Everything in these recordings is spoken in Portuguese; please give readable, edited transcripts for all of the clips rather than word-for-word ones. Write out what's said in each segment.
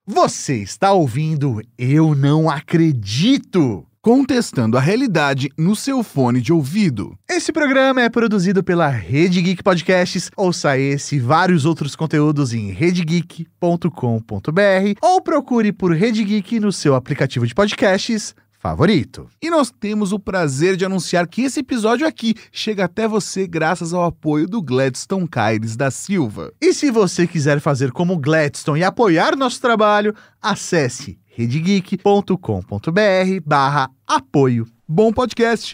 Você está ouvindo Eu Não Acredito, contestando a realidade no seu fone de ouvido. Esse programa é produzido pela Rede Geek Podcasts. Ouça esse e vários outros conteúdos em redegeek.com.br ou procure por Rede Geek no seu aplicativo de podcasts favorito. E nós temos o prazer de anunciar que esse episódio aqui chega até você graças ao apoio do Gladstone Caires da Silva. E se você quiser fazer como Gladstone e apoiar nosso trabalho, acesse redegeek.com.br/apoio. Bom podcast!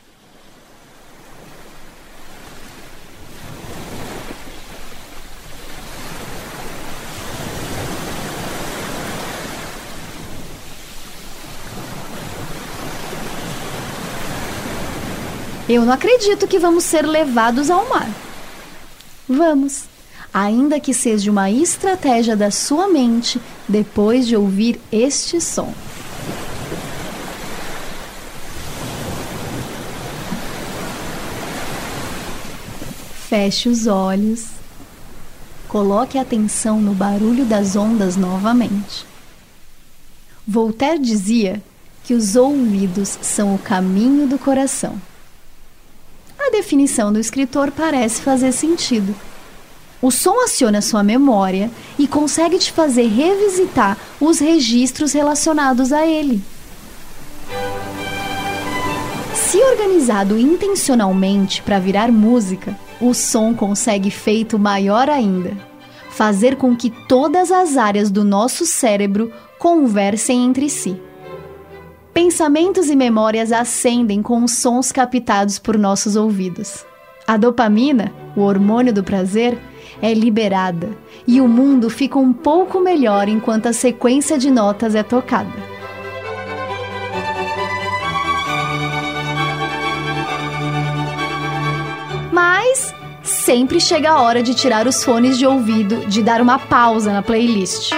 Eu não acredito que vamos ser levados ao mar. Vamos, ainda que seja uma estratégia da sua mente depois de ouvir este som. Feche os olhos. Coloque atenção no barulho das ondas novamente. Voltaire dizia que os ouvidos são o caminho do coração. A definição do escritor parece fazer sentido. O som aciona sua memória e consegue te fazer revisitar os registros relacionados a ele. Se organizado intencionalmente para virar música, o som consegue efeito maior ainda: fazer com que todas as áreas do nosso cérebro conversem entre si. Pensamentos e memórias ascendem com os sons captados por nossos ouvidos. A dopamina, o hormônio do prazer, é liberada e o mundo fica um pouco melhor enquanto a sequência de notas é tocada. Mas sempre chega a hora de tirar os fones de ouvido, de dar uma pausa na playlist.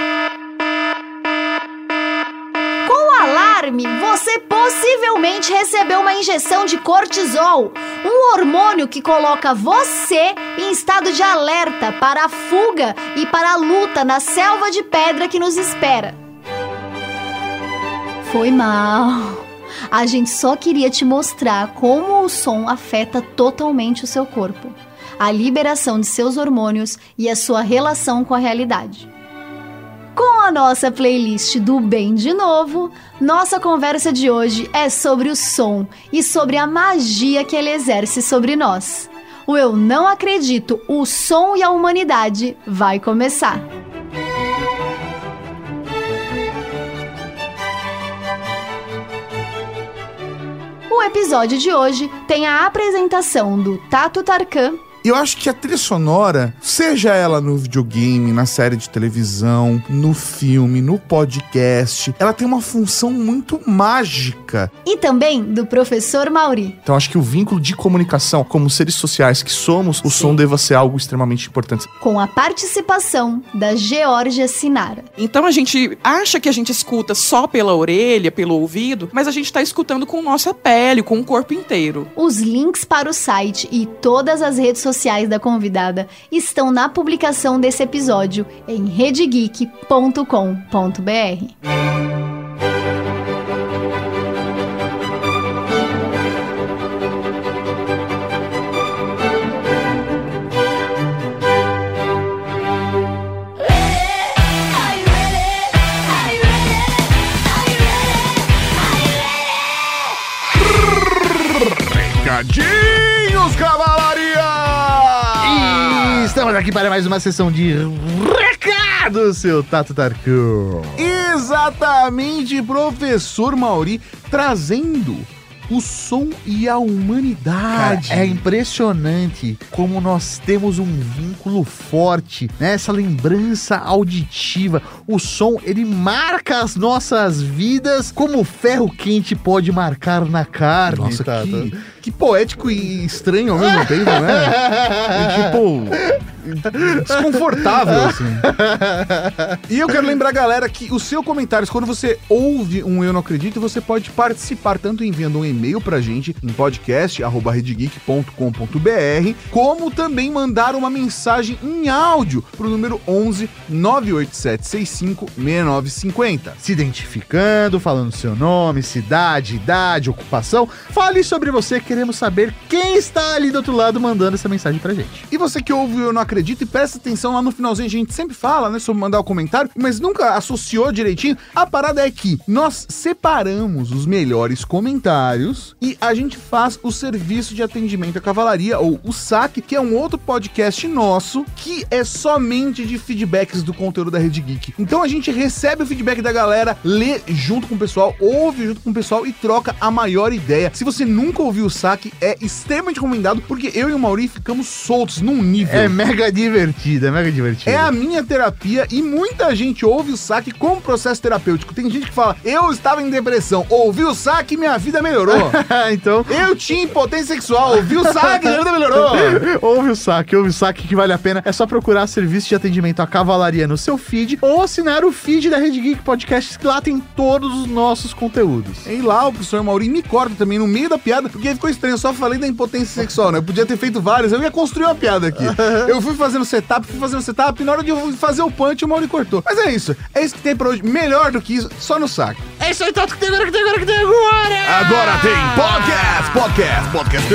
Você possivelmente recebeu uma injeção de cortisol, um hormônio que coloca você em estado de alerta para a fuga e para a luta na selva de pedra que nos espera. Foi mal. A gente só queria te mostrar como o som afeta totalmente o seu corpo, a liberação de seus hormônios e a sua relação com a realidade. Com a nossa playlist do Bem de Novo, nossa conversa de hoje é sobre o som e sobre a magia que ele exerce sobre nós. O Eu Não Acredito, o som e a humanidade vai começar. O episódio de hoje tem a apresentação do Tato Tarkan. Eu acho que a trilha sonora, seja ela no videogame, na série de televisão, no filme, no podcast, ela tem uma função muito mágica. E também do professor Mauri. Então acho que o vínculo de comunicação, como seres sociais que somos, o som deva ser algo extremamente importante. Com a participação da Georgia Sinara. Então a gente acha que a gente escuta só pela orelha, pelo ouvido, mas a gente está escutando com nossa pele, com o corpo inteiro. Os links para o site e todas as redes sociais da convidada estão na publicação desse episódio em redegeek.com.br. Recadinhos, cavalaria! E estamos aqui para mais uma sessão de recados, seu Tato Tarkan. Exatamente, professor Mauri, trazendo o som e a humanidade. Cara, é impressionante como nós temos um vínculo forte, né? Essa lembrança auditiva. O som, ele marca as nossas vidas como o ferro quente pode marcar na carne. Nossa, Tato. que poético e estranho ao mesmo tempo, né? desconfortável, assim. E eu quero lembrar, galera, que os seus comentários, quando você ouve um Eu Não Acredito, você pode participar tanto enviando um e-mail pra gente em podcast@redgeek.com.br, como também mandar uma mensagem em áudio pro número 11 987 65 6950. Se identificando, falando seu nome, cidade, idade, ocupação. Fale sobre você, queremos saber quem está ali do outro lado mandando essa mensagem pra gente. E você que ouve o Eu Não Acredito, e presta atenção lá no finalzinho, a gente sempre fala, né, sobre mandar o comentário, mas nunca associou direitinho. A parada é que nós separamos os melhores comentários e a gente faz o serviço de atendimento à cavalaria, ou o SAC, que é um outro podcast nosso, que é somente de feedbacks do conteúdo da Rede Geek. Então a gente recebe o feedback da galera, lê junto com o pessoal, ouve junto com o pessoal e troca a maior ideia. Se você nunca ouviu o SAC, é extremamente recomendado, porque eu e o Mauri ficamos soltos num nível. É mega divertido, é mega divertido. É a minha terapia e muita gente ouve o SAC como processo terapêutico. Tem gente que fala, eu estava em depressão, ouvi o SAC e minha vida melhorou. Então, eu tinha impotência sexual, ouvi o SAC e minha vida melhorou. ouve o SAC que vale a pena. É só procurar serviço de atendimento à cavalaria no seu feed ou assinar o feed da Rede Geek Podcasts, que lá tem todos os nossos conteúdos. E lá o professor Mauri me corta também no meio da piada, porque ficou estranho, eu só falei da impotência sexual, né? Eu podia ter feito várias, eu ia construir uma piada aqui. Eu fui fazendo setup, e na hora de eu fazer o punch, o Mauri cortou. Mas é isso que tem pra hoje. Melhor do que isso, só no SAC. É isso aí, Tato, que tem agora. Agora tem podcast.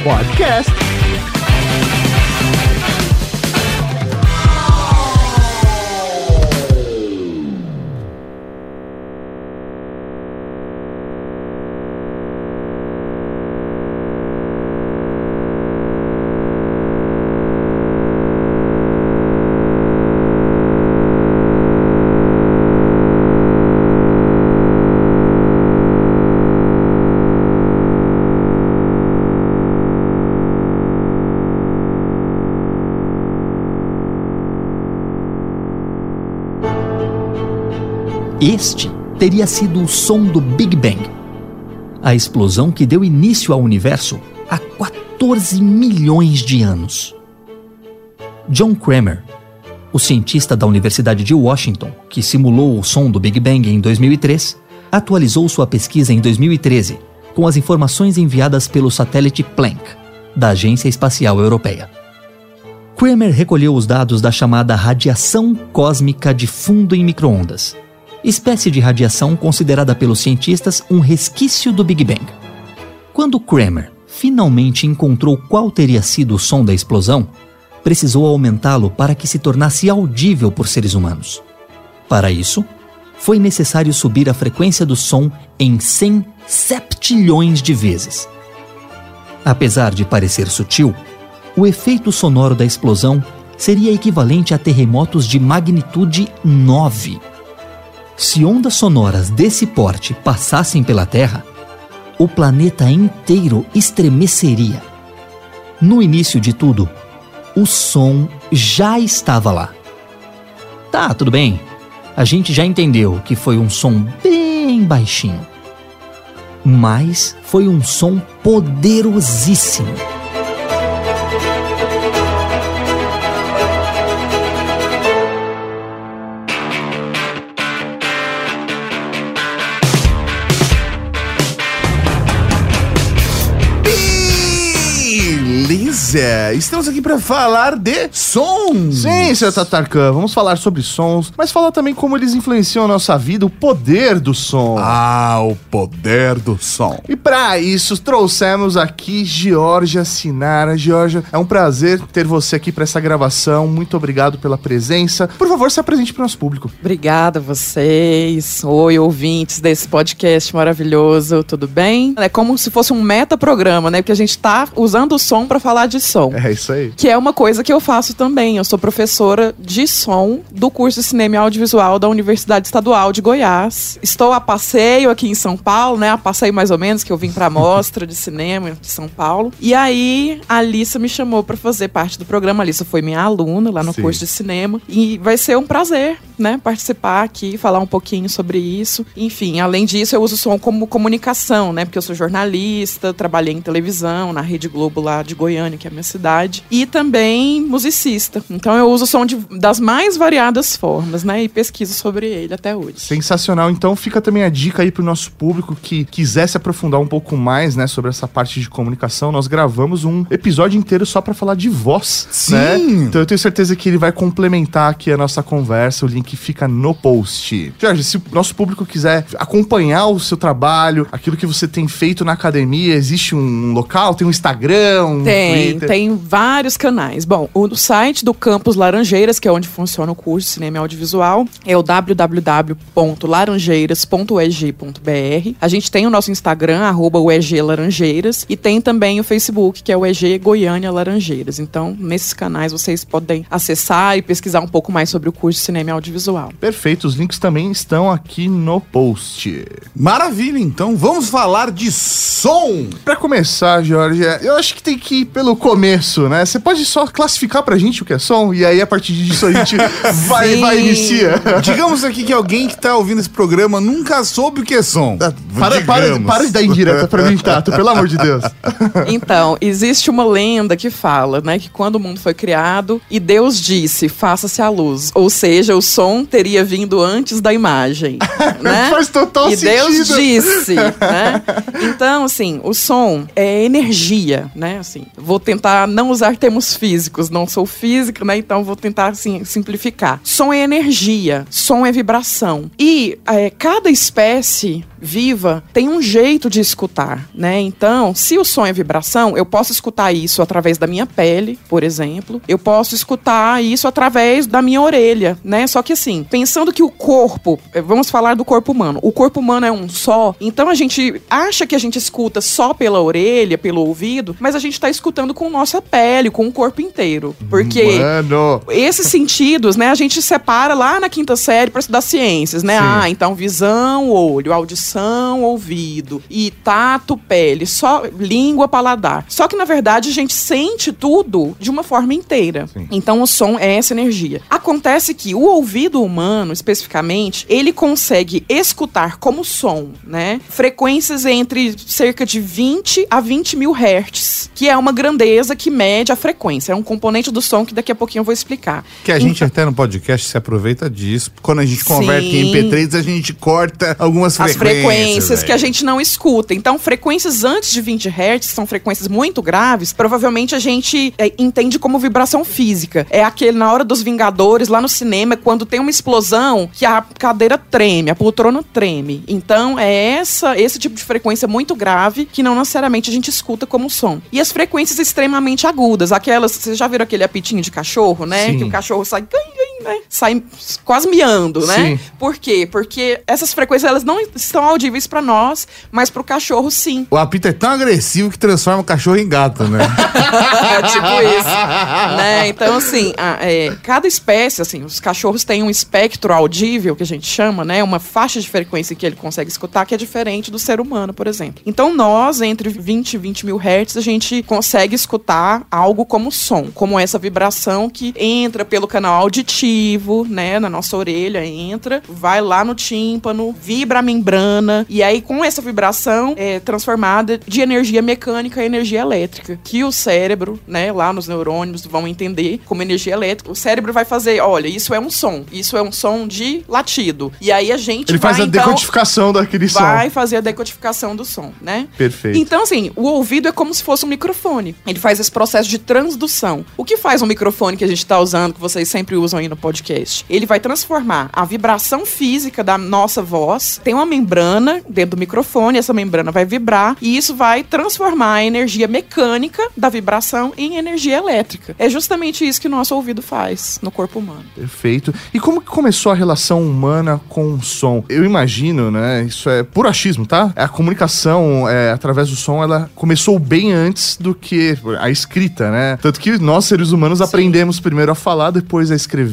Este teria sido o som do Big Bang, a explosão que deu início ao universo há 14 milhões de anos. John Cramer, o cientista da Universidade de Washington, que simulou o som do Big Bang em 2003, atualizou sua pesquisa em 2013 com as informações enviadas pelo satélite Planck, da Agência Espacial Europeia. Cramer recolheu os dados da chamada radiação cósmica de fundo em micro-ondas, espécie de radiação considerada pelos cientistas um resquício do Big Bang. Quando Cramer finalmente encontrou qual teria sido o som da explosão, precisou aumentá-lo para que se tornasse audível por seres humanos. Para isso, foi necessário subir a frequência do som em 100 septilhões de vezes. Apesar de parecer sutil, o efeito sonoro da explosão seria equivalente a terremotos de magnitude 9. Se ondas sonoras desse porte passassem pela Terra, o planeta inteiro estremeceria. No início de tudo, o som já estava lá. Tá, tudo bem. A gente já entendeu que foi um som bem baixinho. Mas foi um som poderosíssimo. Estamos aqui pra falar de sons. Sim, Sr. Tatarkan, vamos falar sobre sons, mas falar também como eles influenciam a nossa vida, o poder do som. O poder do som. E pra isso, trouxemos aqui Georgia Sinara. Georgia, é um prazer ter você aqui pra essa gravação. Muito obrigado pela presença. Por favor, se apresente pro nosso público. Obrigada a vocês. Oi, ouvintes desse podcast maravilhoso, tudo bem? É como se fosse um metaprograma, né? Porque a gente tá usando o som pra falar de som. É isso aí. Que é uma coisa que eu faço também. Eu sou professora de som do curso de Cinema e Audiovisual da Universidade Estadual de Goiás. Estou a passeio aqui em São Paulo, né? A passeio mais ou menos, que eu vim pra mostra de cinema de São Paulo. E aí, a Alissa me chamou pra fazer parte do programa. A Alissa foi minha aluna lá no curso de cinema. E vai ser um prazer, né? Participar aqui, falar um pouquinho sobre isso. Enfim, além disso, eu uso o som como comunicação, né? Porque eu sou jornalista, trabalhei em televisão, na Rede Globo lá de Goiânia, que é minha cidade, e também musicista. Então eu uso o som das mais variadas formas, né? E pesquiso sobre ele até hoje. Sensacional. Então fica também a dica aí pro nosso público que quiser se aprofundar um pouco mais, né, sobre essa parte de comunicação. Nós gravamos um episódio inteiro só pra falar de voz, Sim. né? Então eu tenho certeza que ele vai complementar aqui a nossa conversa. O link fica no post. Jorge, se o nosso público quiser acompanhar o seu trabalho, aquilo que você tem feito na academia, existe um local, tem um Instagram, um Twitter? Tem vários canais. Bom, o site do Campus Laranjeiras, que é onde funciona o curso de Cinema e Audiovisual, é o www.laranjeiras.ueg.br. A gente tem o nosso Instagram, @ueglaranjeiras, e tem também o Facebook, que é o EG Goiânia Laranjeiras. Então, nesses canais vocês podem acessar e pesquisar um pouco mais sobre o curso de Cinema e Audiovisual. Perfeito, os links também estão aqui no post. Maravilha, então vamos falar de som. Pra começar, Jorge, eu acho que tem que ir pelo começo, né? Você pode só classificar pra gente o que é som, e aí a partir disso a gente vai inicia. Digamos aqui que alguém que tá ouvindo esse programa nunca soube o que é som. Para de dar indireta pra mim, Tato, pelo amor de Deus. Então, existe uma lenda que fala, né, que quando o mundo foi criado e Deus disse, faça-se a luz. Ou seja, o som teria vindo antes da imagem, né? Faz total e sentido. Deus disse, né? Então, assim, o som é energia, né? Assim, vou tentar não usar termos físicos, não sou física, né? Então vou tentar, assim, simplificar. Som é energia, som é vibração. E cada espécie viva tem um jeito de escutar, né? Então, se o som é vibração, eu posso escutar isso através da minha pele, por exemplo. Eu posso escutar isso através da minha orelha, né? Só que assim, pensando que o corpo, vamos falar do corpo humano. O corpo humano é um só, então a gente acha que a gente escuta só pela orelha, pelo ouvido, mas a gente tá escutando com nossa pele, com o corpo inteiro. Porque esses sentidos, né, a gente separa lá na 5ª série para estudar ciências, né? Sim. Então visão, olho, audição, ouvido e tato, pele, só língua, paladar. Só que na verdade a gente sente tudo de uma forma inteira. Sim. Então o som é essa energia. Acontece que o ouvido humano, especificamente, ele consegue escutar como som, né, frequências entre cerca de 20 a 20 mil hertz, que é uma grandeza que mede a frequência. É um componente do som que daqui a pouquinho eu vou explicar. Que a gente até no podcast se aproveita disso. Quando a gente converte em MP3, a gente corta algumas frequências que a gente não escuta. Então, frequências antes de 20 Hz são frequências muito graves. Provavelmente a gente entende como vibração física. É aquele, na hora dos Vingadores, lá no cinema, quando tem uma explosão, que a cadeira treme, a poltrona treme. Então, é esse tipo de frequência muito grave que não necessariamente a gente escuta como som. E as frequências extremamente agudas, aquelas, vocês já viram aquele apitinho de cachorro, né? Sim. Que o cachorro sai, né? Sai quase miando, né? Sim. Por quê? Porque essas frequências, elas não estão audíveis pra nós, mas pro cachorro, sim. O apito é tão agressivo que transforma o cachorro em gato, né? Tipo isso, né? Então, assim, cada espécie, assim, os cachorros têm um espectro audível, que a gente chama, né? Uma faixa de frequência que ele consegue escutar, que é diferente do ser humano, por exemplo. Então, nós, entre 20 e 20 mil hertz, a gente consegue escutar algo como som, como essa vibração que entra pelo canal auditivo, né? Na nossa orelha, entra, vai lá no tímpano, vibra a membrana, e aí, com essa vibração, é transformada de energia mecânica a energia elétrica, que o cérebro, né, lá nos neurônios, vão entender como energia elétrica. O cérebro vai fazer, olha, isso é um som de latido. E aí a gente Ele faz a decodificação daquele som. Vai fazer a decodificação do som, né? Perfeito. Então, assim, o ouvido é como se fosse um microfone. Ele faz esse processo de transdução. O que faz um microfone que a gente tá usando, que vocês sempre usam aí no podcast? Ele vai transformar a vibração física da nossa voz, tem uma membrana dentro do microfone, essa membrana vai vibrar e isso vai transformar a energia mecânica da vibração em energia elétrica. É justamente isso que o nosso ouvido faz no corpo humano. Perfeito. E como que começou a relação humana com o som? Eu imagino, né, isso é puro achismo, tá? A comunicação através do som, ela começou bem antes do que a escrita, né? Tanto que nós, seres humanos, aprendemos primeiro a falar, depois a escrever.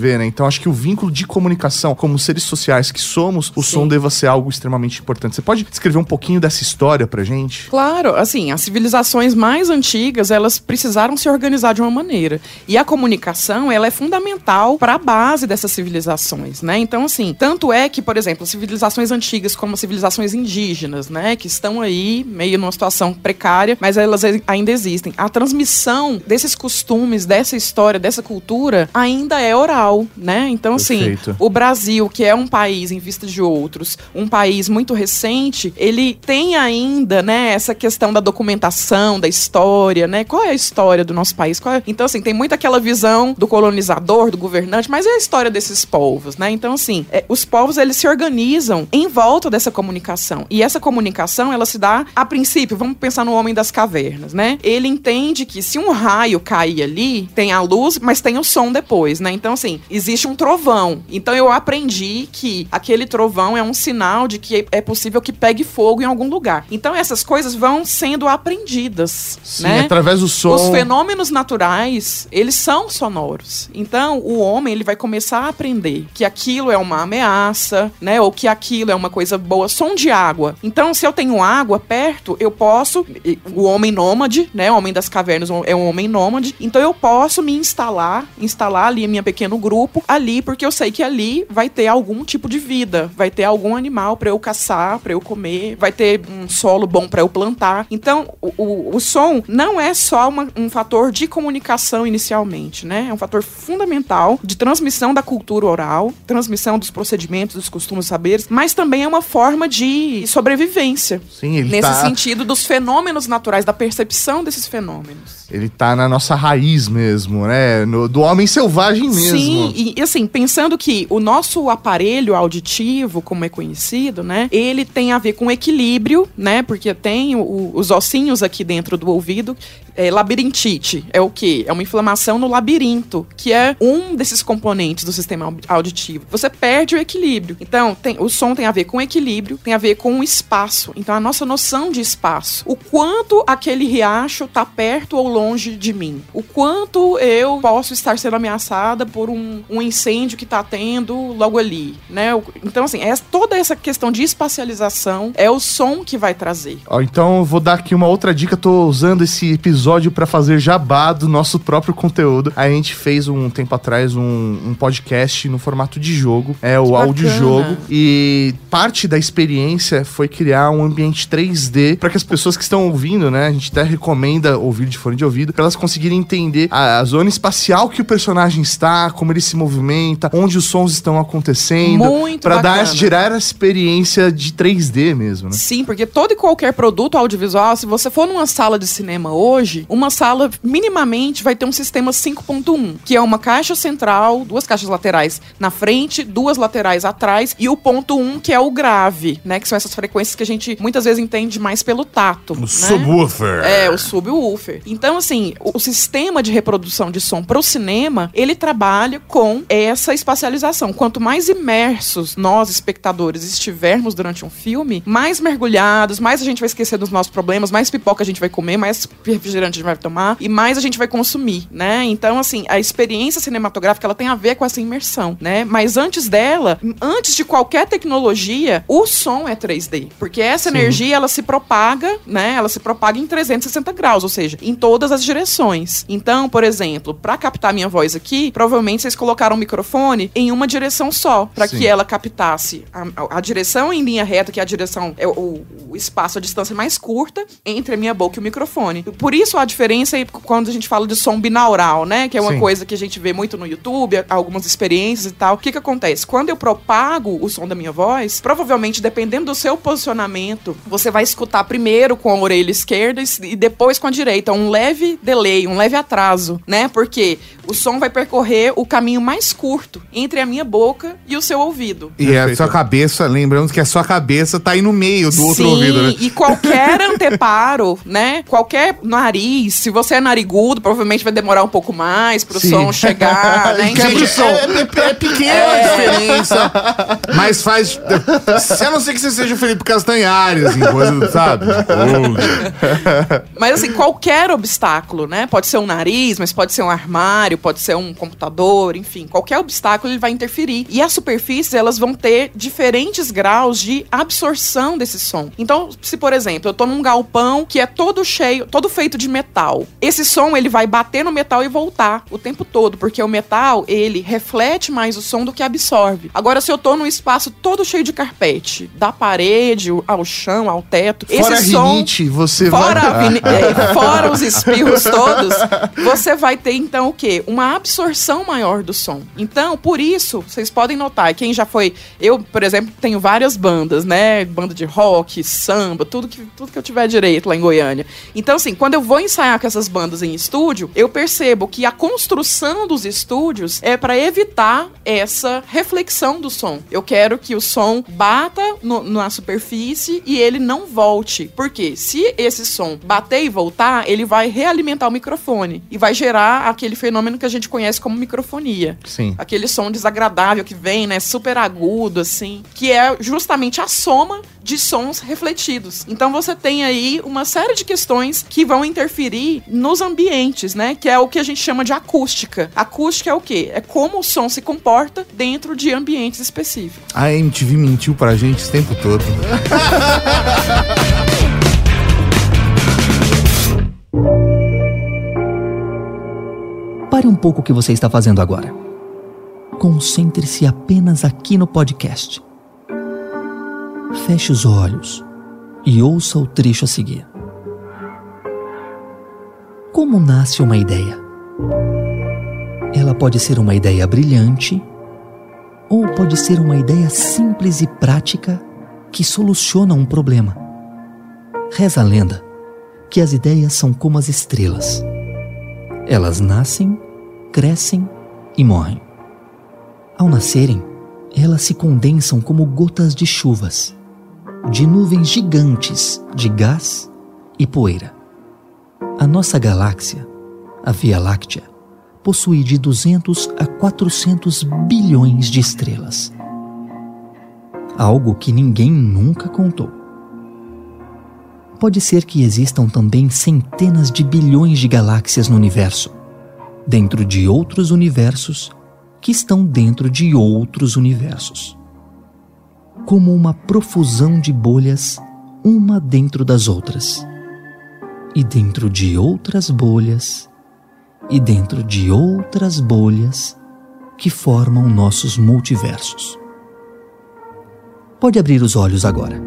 TV, né? Então acho que o vínculo de comunicação, como seres sociais que somos, o som deva ser algo extremamente importante. Você pode descrever um pouquinho dessa história pra gente? Claro, assim, as civilizações mais antigas, elas precisaram se organizar de uma maneira. E a comunicação, ela é fundamental para a base dessas civilizações, né? Então, assim, tanto é que, por exemplo, civilizações antigas como civilizações indígenas, né, que estão aí meio numa situação precária, mas elas ainda existem. A transmissão desses costumes, dessa história, dessa cultura, ainda é oral, né? Então, assim, o Brasil, que é um país, em vista de outros, um país muito recente, ele tem ainda, né, essa questão da documentação, da história, né? Qual é a história do nosso país? Então, assim, tem muito aquela visão do colonizador, do governante, mas é a história desses povos, né? Então, assim, os povos, eles se organizam em volta dessa comunicação. E essa comunicação, ela se dá, a princípio, vamos pensar no homem das cavernas, né? Ele entende que se um raio cair ali, tem a luz, mas tem o som depois, né? Então, assim, existe um trovão. Então, eu aprendi que aquele trovão é um sinal de que é possível que pegue fogo em algum lugar. Então, essas coisas vão sendo aprendidas, sim, né? Através do som. Os fenômenos naturais, eles são sonoros. Então, o homem, ele vai começar a aprender que aquilo é uma ameaça, né? Ou que aquilo é uma coisa boa. Som de água. Então, se eu tenho água perto, eu posso... O homem nômade, né? O homem das cavernas é um homem nômade. Então, eu posso me instalar ali, meu pequeno grupo, ali, porque eu sei que ali vai ter algum tipo de vida. Vai ter algum animal pra eu caçar, pra eu comer. Vai ter um solo bom pra eu plantar. Então, o som não é só um fator de comunicação inicialmente, né? É um fator fundamental de transmissão da cultura oral, transmissão dos procedimentos, dos costumes, saberes, mas também é uma forma de sobrevivência. Sim, ele nesse sentido dos fenômenos naturais, da percepção desses fenômenos. Ele tá na nossa raiz mesmo, né? Do homem selvagem mesmo. Sim, e assim, pensando que o nosso aparelho auditivo, como é conhecido, né? Ele tem a ver com equilíbrio, né? Porque tem os ossinhos aqui dentro do ouvido. Labirintite é o quê? É uma inflamação no labirinto, que é um desses componentes do sistema auditivo. Você perde o equilíbrio. Então, o som tem a ver com equilíbrio, tem a ver com o espaço. Então, a nossa noção de espaço. O quanto aquele riacho tá perto ou longe de mim. O quanto eu posso estar sendo ameaçada por um incêndio que tá tendo logo ali, né? Então, assim, toda essa questão de espacialização é o som que vai trazer. Então, eu vou dar aqui uma outra dica. Tô usando esse episódio para fazer jabá do nosso próprio conteúdo. A gente fez um tempo atrás um podcast no formato de jogo, o audiojogo, e parte da experiência foi criar um ambiente 3D para que as pessoas que estão ouvindo, né, a gente até recomenda ouvir de fone de ouvido, para elas conseguirem entender a zona espacial que o personagem está, como ele se movimenta, onde os sons estão acontecendo, para gerar a experiência de 3D mesmo, né? Sim, porque todo e qualquer produto audiovisual, se você for numa sala de cinema hoje, uma sala minimamente vai ter um sistema 5.1, que é uma caixa central, 2 caixas laterais na frente, 2 laterais atrás, e o ponto 1, que é o grave, né? Que são essas frequências que a gente muitas vezes entende mais pelo tato. O subwoofer. O subwoofer. Então, assim, o sistema de reprodução de som pro cinema, ele trabalha com essa espacialização. Quanto mais imersos nós, espectadores, estivermos durante um filme, mais mergulhados, mais a gente vai esquecer dos nossos problemas, mais pipoca a gente vai comer, mais refrigerante a gente vai tomar e mais a gente vai consumir, né? Então, assim, a experiência cinematográfica, ela tem a ver com essa imersão, né? Mas antes dela, antes de qualquer tecnologia, o som é 3D, porque essa energia, ela se propaga, né? Ela se propaga em 360 graus, ou seja, em todas as direções. Então, por exemplo, para captar minha voz aqui, provavelmente vocês colocaram o microfone em uma direção só, para que ela captasse a direção em linha reta, que é a direção, o espaço, a distância mais curta entre a minha boca e o microfone. Por isso a diferença é quando a gente fala de som binaural, né? Que é uma coisa que a gente vê muito no YouTube, algumas experiências e tal. O que acontece? Quando eu propago o som da minha voz, provavelmente, dependendo do seu posicionamento, você vai escutar primeiro com a orelha esquerda e depois com a direita. Um leve delay, um leve atraso, né? Porque o som vai percorrer o caminho mais curto entre a minha boca e o seu ouvido. E a sua cabeça, lembrando que a sua cabeça tá aí no meio do outro ouvido, né? E qualquer anteparo, né? Qualquer nariz, se você é narigudo, provavelmente vai demorar um pouco mais pro som chegar, né? Quebra o som. É pequena a diferença, mas faz... Se a não ser que você seja o Felipe Castanhares, assim, coisa, sabe? Mas assim, qualquer obstáculo, né? Pode ser um nariz, mas pode ser um armário, pode ser um computador, enfim, qualquer obstáculo ele vai interferir. E as superfícies, elas vão ter diferentes graus de absorção desse som. Então, se por exemplo, eu tô num galpão que é todo cheio, todo feito de metal, esse som ele vai bater no metal e voltar o tempo todo, porque o metal, ele reflete mais o som do que absorve. Agora, se eu tô num espaço todo cheio de carpete, da parede ao chão, ao teto, fora esse som... rinite, você fora os espirros todos, você vai ter, então, o quê? Uma absorção maior do som. Então, por isso, vocês podem notar, quem já foi... Eu, por exemplo, tenho várias bandas, né? Banda de rock, samba, tudo que eu tiver direito lá em Goiânia. Então, assim, quando eu vou ensaiar com essas bandas em estúdio, eu percebo que a construção dos estúdios é para evitar essa reflexão do som. Eu quero que o som bata na superfície e ele não volte. Porque se esse som bater e voltar, ele vai realimentar o microfone e vai gerar aquele fenômeno que a gente conhece como microfonia. Sim. Aquele som desagradável que vem, né, super agudo, assim, que é justamente a soma de sons refletidos. Então você tem aí uma série de questões que vão interferir nos ambientes, né, que é o que a gente chama de acústica. Acústica é o quê? É como o som se comporta dentro de ambientes específicos. A MTV mentiu pra gente esse tempo todo. Pare um pouco o que você está fazendo agora. Concentre-se apenas aqui no podcast. Feche os olhos e ouça o trecho a seguir. Como nasce uma ideia? Ela pode ser uma ideia brilhante ou pode ser uma ideia simples e prática que soluciona um problema. Reza a lenda que as ideias são como as estrelas. Elas nascem, crescem e morrem. Ao nascerem, elas se condensam como gotas de chuvas, de nuvens gigantes de gás e poeira. A nossa galáxia, a Via Láctea, possui de 200 a 400 bilhões de estrelas. Algo que ninguém nunca contou. Pode ser que existam também centenas de bilhões de galáxias no universo, dentro de outros universos que estão dentro de outros universos. Como uma profusão de bolhas, uma dentro das outras. E dentro de outras bolhas, e dentro de outras bolhas que formam nossos multiversos. Pode abrir os olhos agora.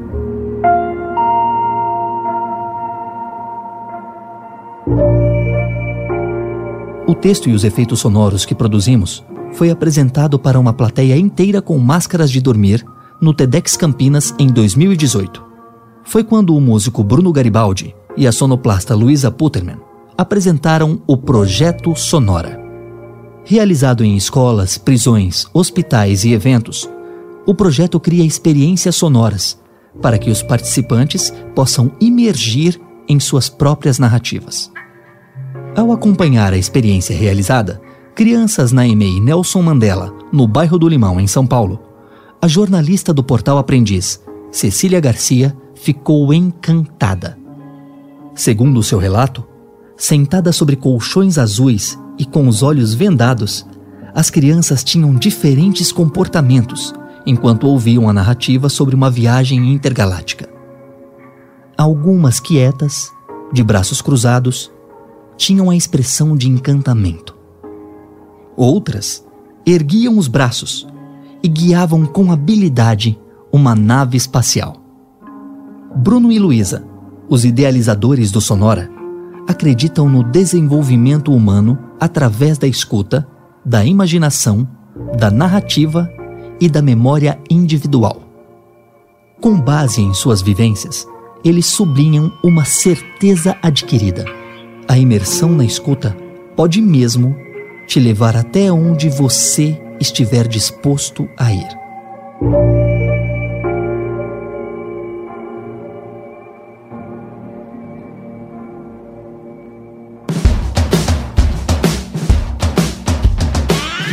O texto e os efeitos sonoros que produzimos foi apresentado para uma plateia inteira com máscaras de dormir no TEDx Campinas em 2018. Foi quando o músico Bruno Garibaldi e a sonoplasta Luisa Putterman apresentaram o Projeto Sonora. Realizado em escolas, prisões, hospitais e eventos, o projeto cria experiências sonoras para que os participantes possam imergir em suas próprias narrativas. Ao acompanhar a experiência realizada, crianças na EMEI Nelson Mandela, no bairro do Limão, em São Paulo, a jornalista do Portal Aprendiz, Cecília Garcia, ficou encantada. Segundo seu relato, sentada sobre colchões azuis e com os olhos vendados, as crianças tinham diferentes comportamentos enquanto ouviam a narrativa sobre uma viagem intergaláctica. Algumas quietas, de braços cruzados, tinham a expressão de encantamento. Outras erguiam os braços e guiavam com habilidade uma nave espacial. Bruno e Luísa, os idealizadores do Sonora, acreditam no desenvolvimento humano através da escuta, da imaginação, da narrativa e da memória individual. Com base em suas vivências, eles sublinham uma certeza adquirida. A imersão na escuta pode mesmo te levar até onde você estiver disposto a ir.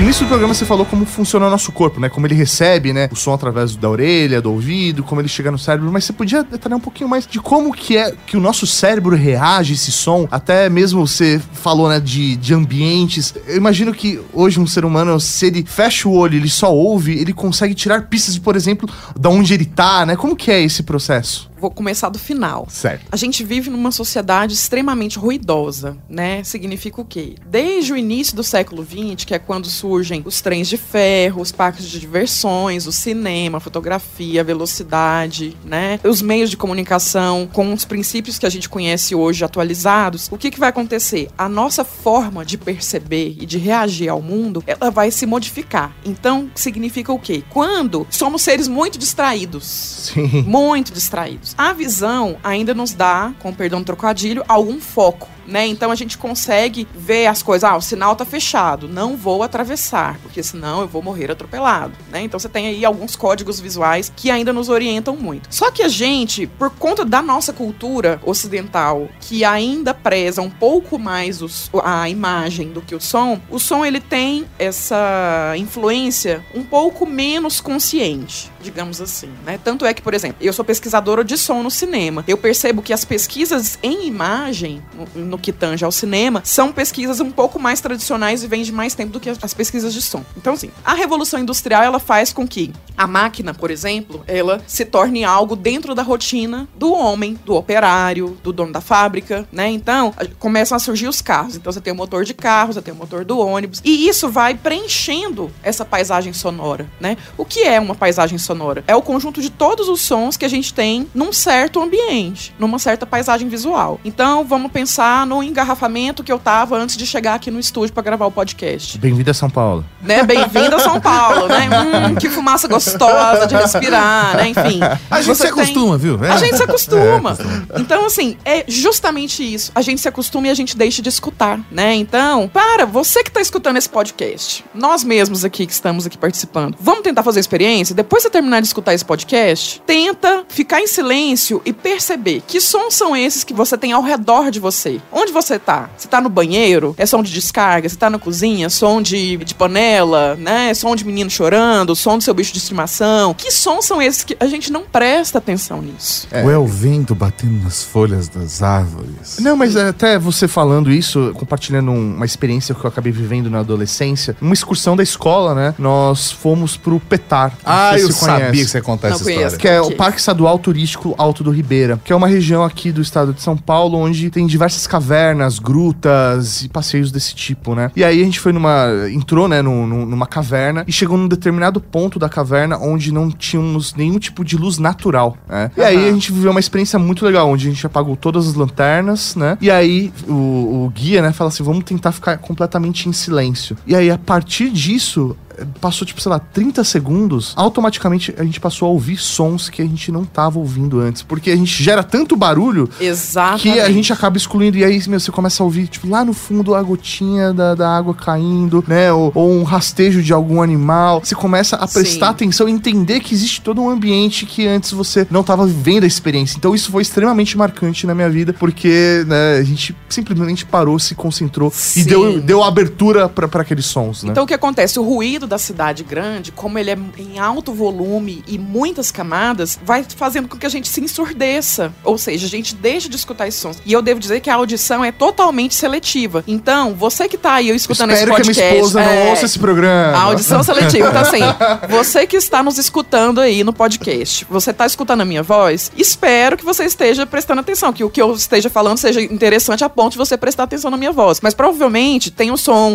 início do programa você falou como funciona o nosso corpo, né? Como ele recebe, né, o som através da orelha, do ouvido, como ele chega no cérebro, mas você podia detalhar um pouquinho mais de como que é que o nosso cérebro reage a esse som, até mesmo você falou, né, de ambientes. Eu imagino que hoje um ser humano, se ele fecha o olho, ele só ouve, ele consegue tirar pistas de, por exemplo, da onde ele tá, né? Como que é esse processo? Vou começar do final. Certo. A gente vive numa sociedade extremamente ruidosa, né? Significa o quê? Desde o início do século XX, que é quando surgem os trens de ferro, os parques de diversões, o cinema, a fotografia, a velocidade, né? Os meios de comunicação com os princípios que a gente conhece hoje atualizados, o que vai acontecer? A nossa forma de perceber e de reagir ao mundo, ela vai se modificar. Então, significa o quê? Quando somos seres muito distraídos. Sim. Muito distraídos. A visão ainda nos dá, com perdão do trocadilho, algum foco, né? Então a gente consegue ver as coisas. O sinal tá fechado, não vou atravessar, porque senão eu vou morrer atropelado, né? Então você tem aí alguns códigos visuais que ainda nos orientam muito. Só que a gente, por conta da nossa cultura ocidental, que ainda preza um pouco mais a imagem do que o som ele tem essa influência um pouco menos consciente, digamos assim, né? Tanto é que, por exemplo, eu sou pesquisadora de som no cinema. Eu percebo que as pesquisas em imagem, no que tange ao cinema, são pesquisas um pouco mais tradicionais e vêm de mais tempo do que as pesquisas de som. Então, assim, a Revolução Industrial, ela faz com que a máquina, por exemplo, ela se torne algo dentro da rotina do homem, do operário, do dono da fábrica, né? Então, começam a surgir os carros. Então, você tem o motor de carro, você tem o motor do ônibus, e isso vai preenchendo essa paisagem sonora, né? O que é uma paisagem sonora? É o conjunto de todos os sons que a gente tem num certo ambiente, numa certa paisagem visual. Então, vamos pensar no engarrafamento que eu tava antes de chegar aqui no estúdio pra gravar o podcast. Bem-vindo a São Paulo. Né? Bem-vindo a São Paulo, né? Que fumaça gostosa de respirar, né? Enfim. A gente se acostuma, viu? A gente se acostuma. Então, assim, é justamente isso. A gente se acostuma e a gente deixa de escutar, né? Então, você que tá escutando esse podcast, nós mesmos aqui que estamos aqui participando, vamos tentar fazer a experiência? Depois de você terminar de escutar esse podcast, tenta ficar em silêncio e perceber que sons são esses que você tem ao redor de você. Onde você tá? Você tá no banheiro? É som de descarga? Você tá na cozinha? Som de panela, né? Som de menino chorando? Som do seu bicho de estimação? Que sons são esses que a gente não presta atenção nisso? Ou é o vento batendo nas folhas das árvores? Não, mas até você falando isso, compartilhando uma experiência que eu acabei vivendo na adolescência, uma excursão da escola, né? Nós fomos pro Petar. Eu sabia que você ia contar essa história. Que é o Parque Estadual Turístico Alto do Ribeira, que é uma região aqui do estado de São Paulo, onde tem diversas cavernas, grutas e passeios desse tipo, né? E aí a gente entrou, né, numa caverna e chegou num determinado ponto da caverna onde não tínhamos nenhum tipo de luz natural, né? E aí a gente viveu uma experiência muito legal, onde a gente apagou todas as lanternas, né? E aí o guia, né, fala assim, vamos tentar ficar completamente em silêncio. E aí, a partir disso, passou, 30 segundos, automaticamente a gente passou a ouvir sons que a gente não tava ouvindo antes. Porque a gente gera tanto barulho Exatamente. que a gente acaba excluindo. E aí, você começa a ouvir, lá no fundo, a gotinha da água caindo, né? Ou um rastejo de algum animal. Você começa a prestar atenção e entender que existe todo um ambiente que antes você não tava vivendo a experiência. Então, isso foi extremamente marcante na minha vida, porque, né, a gente simplesmente parou, se concentrou e deu abertura para aqueles sons, né? Então, o que acontece? O ruído da cidade grande, como ele é em alto volume e muitas camadas, vai fazendo com que a gente se ensurdeça. Ou seja, a gente deixa de escutar esses sons. E eu devo dizer que a audição é totalmente seletiva. Então, você que tá aí escutando esse podcast... Espero que a minha esposa não ouça esse programa. A audição seletiva. Então, assim, você que está nos escutando aí no podcast, você tá escutando a minha voz, espero que você esteja prestando atenção, que o que eu esteja falando seja interessante a ponto de você prestar atenção na minha voz. Mas provavelmente tem o som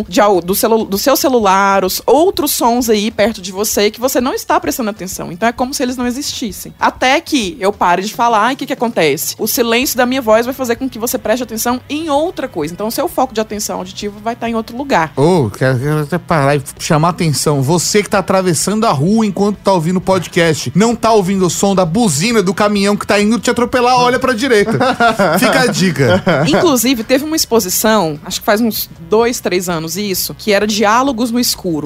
do seu celular, os outros sons aí perto de você que você não está prestando atenção. Então é como se eles não existissem. Até que eu pare de falar e o que acontece? O silêncio da minha voz vai fazer com que você preste atenção em outra coisa. Então o seu foco de atenção auditiva vai estar em outro lugar. Quero até parar e chamar atenção. Você que tá atravessando a rua enquanto tá ouvindo o podcast, não tá ouvindo o som da buzina do caminhão que tá indo te atropelar, olha pra direita. Fica a dica. Inclusive, teve uma exposição, acho que faz uns 2, 3 anos isso, que era Diálogos no Escuro. Era ali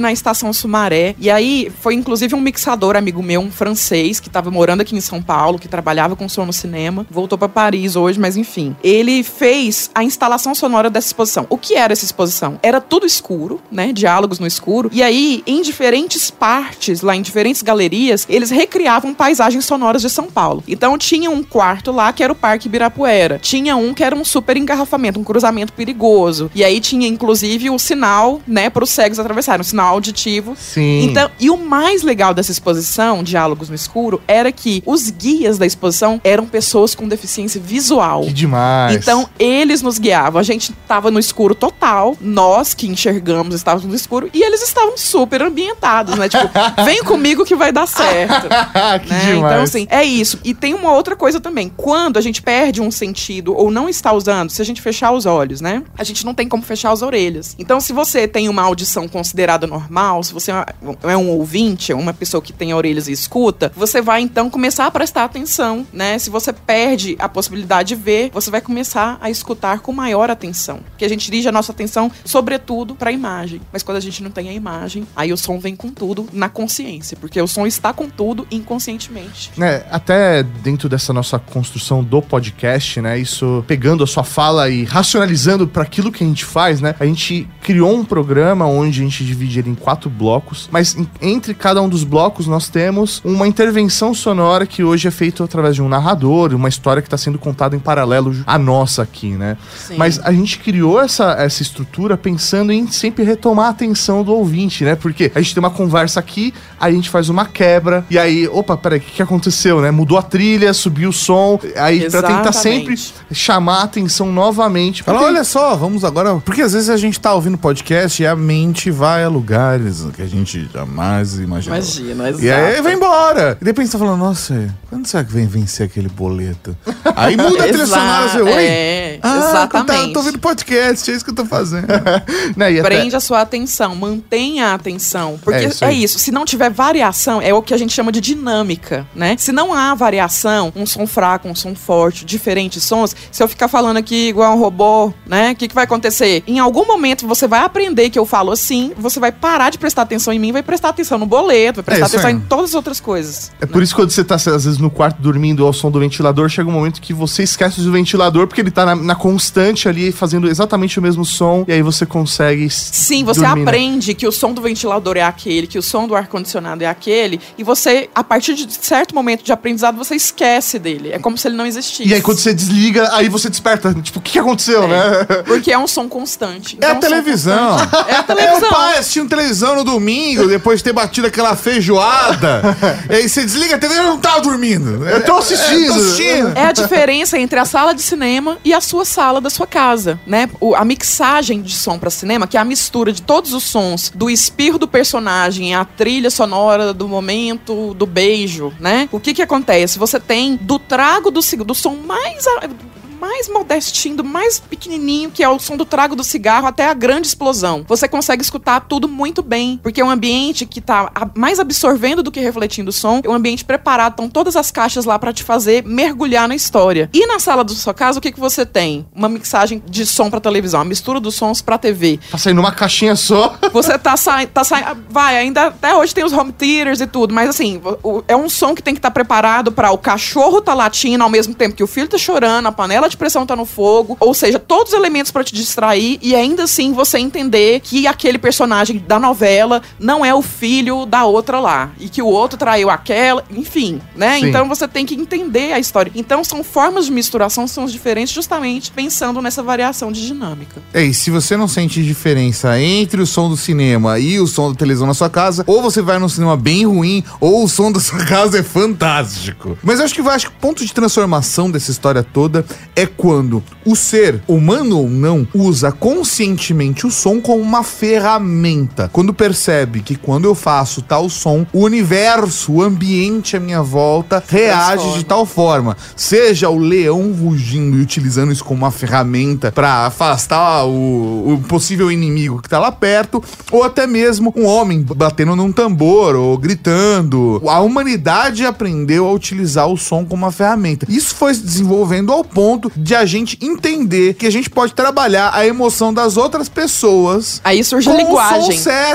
na Estação Sumaré. E aí, foi inclusive um mixador amigo meu, um francês, que tava morando aqui em São Paulo, que trabalhava com som no cinema. Voltou pra Paris hoje, mas enfim. Ele fez a instalação sonora dessa exposição. O que era essa exposição? Era tudo escuro, né? Diálogos no escuro. E aí, em diferentes partes, lá em diferentes galerias, eles recriavam paisagens sonoras de São Paulo. Então, tinha um quarto lá, que era o Parque Ibirapuera. Tinha um que era um super engarrafamento, um cruzamento perigoso. E aí tinha, inclusive, o sinal, né, para os cegos atravessarem, um sinal auditivo. Sim. Então, e o mais legal dessa exposição, Diálogos no Escuro, era que os guias da exposição eram pessoas com deficiência visual. Que demais. Então, eles nos guiavam. A gente tava no escuro total, nós que enxergamos estávamos no escuro, e eles estavam super ambientados, né? Tipo, vem comigo que vai dar certo. Que né? demais. Então, assim, é isso. E tem uma outra coisa também. Quando a gente perde um sentido ou não está usando, se a gente fechar os olhos, né? A gente não tem como fechar as orelhas. Então, se você tem uma audição considerada normal, se você é um ouvinte, uma pessoa que tem orelhas e escuta, você vai, então, começar a prestar atenção, né? Se você perde a possibilidade de ver, você vai começar a escutar com maior atenção. Porque a gente dirige a nossa atenção, sobretudo, para a imagem. Mas quando a gente não tem a imagem, aí o som vem com tudo na consciência. Porque o som está com tudo inconscientemente. Até dentro dessa nossa construção do podcast, né? Isso pegando a sua fala e racionalizando para aquilo que a gente faz, né? A gente criou um programa onde a gente divide ele em 4 blocos, mas entre cada um dos blocos nós temos uma intervenção sonora que hoje é feita através de um narrador, uma história que está sendo contada em paralelo à nossa aqui, né? Sim. Mas a gente criou essa estrutura pensando em sempre retomar a atenção do ouvinte, né? Porque a gente tem uma conversa aqui, aí a gente faz uma quebra, e aí, opa, peraí, o que aconteceu, né? Mudou a trilha, subiu o som, aí pra tentar sempre chamar a atenção novamente. Fala, olha só, vamos agora... Porque às vezes a gente tá ouvindo podcast e a mente vai a lugares que a gente jamais imaginou. Imagina, exato. E aí vai embora. E depois você tá falando, nossa, quando será que vem vencer aquele boleto? Aí muda a trilha sonora, você, oi? Exatamente. Tô ouvindo podcast, é isso que eu tô fazendo. Né, Prende a sua atenção, mantenha a atenção. Porque É isso, se não tiver variação, é o que a gente chama de dinâmica, né? Se não há variação, um som fraco, um som forte, diferentes sons, se eu ficar falando aqui igual um robô, né? O que vai acontecer? Em algum momento você vai aprender que eu falo assim, você vai parar de prestar atenção em mim, vai prestar atenção no boleto, vai prestar atenção em todas as outras coisas. É por isso que quando você tá, às vezes, no quarto dormindo ao som do ventilador, chega um momento que você esquece do ventilador, porque ele tá na constante ali, fazendo exatamente o mesmo som, e aí você consegue... Sim, você dormir, aprende que o som do ventilador é aquele, que o som do ar-condicionado é aquele, e você, a partir de certo momento de aprendizado, você esquece dele. É como se ele não existisse. E aí quando você desliga, aí você desperta. Tipo, o que aconteceu, né? Porque é um som constante. É a televisão. É a televisão. É o pai assistindo televisão no domingo, depois de ter batido aquela feijoada. E aí você desliga a TV e não tá dormindo. Eu tô assistindo. É a diferença entre a sala de cinema e a sua sala da sua casa, né? A mixagem de som pra cinema, que é a mistura de todos os sons, do espirro do personagem, a trilha sonora do momento, do beijo, né? O que acontece? Você tem do trago do som mais modestinho, do mais pequenininho, que é o som do trago do cigarro, até a grande explosão. Você consegue escutar tudo muito bem, porque é um ambiente que tá mais absorvendo do que refletindo o som, é um ambiente preparado, estão todas as caixas lá pra te fazer mergulhar na história. E na sala da sua casa, o que você tem? Uma mixagem de som pra televisão, uma mistura dos sons pra TV. Tá saindo uma caixinha só. Você tá saindo, ainda até hoje tem os home theaters e tudo, mas assim, é um som que tem que estar preparado pra o cachorro tá latindo ao mesmo tempo que o filho tá chorando, a panela de pressão tá no fogo, ou seja, todos os elementos pra te distrair e ainda assim você entender que aquele personagem da novela não é o filho da outra lá, e que o outro traiu aquela, enfim, né? Sim. Então você tem que entender a história. Então são formas de misturação, são diferentes justamente pensando nessa variação de dinâmica. E se você não sente diferença entre o som do cinema e o som da televisão na sua casa, ou você vai num cinema bem ruim, ou o som da sua casa é fantástico. Mas eu acho que o ponto de transformação dessa história toda é quando o ser, humano ou não, usa conscientemente o som como uma ferramenta. Quando percebe que quando eu faço tal som, o universo, o ambiente à minha volta reage de tal forma. Seja o leão rugindo e utilizando isso como uma ferramenta para afastar o possível inimigo que tá lá perto, ou até mesmo um homem batendo num tambor ou gritando. A humanidade aprendeu a utilizar o som como uma ferramenta. Isso foi se desenvolvendo ao ponto de a gente entender que a gente pode trabalhar a emoção das outras pessoas aí surge com a linguagem. o som certo.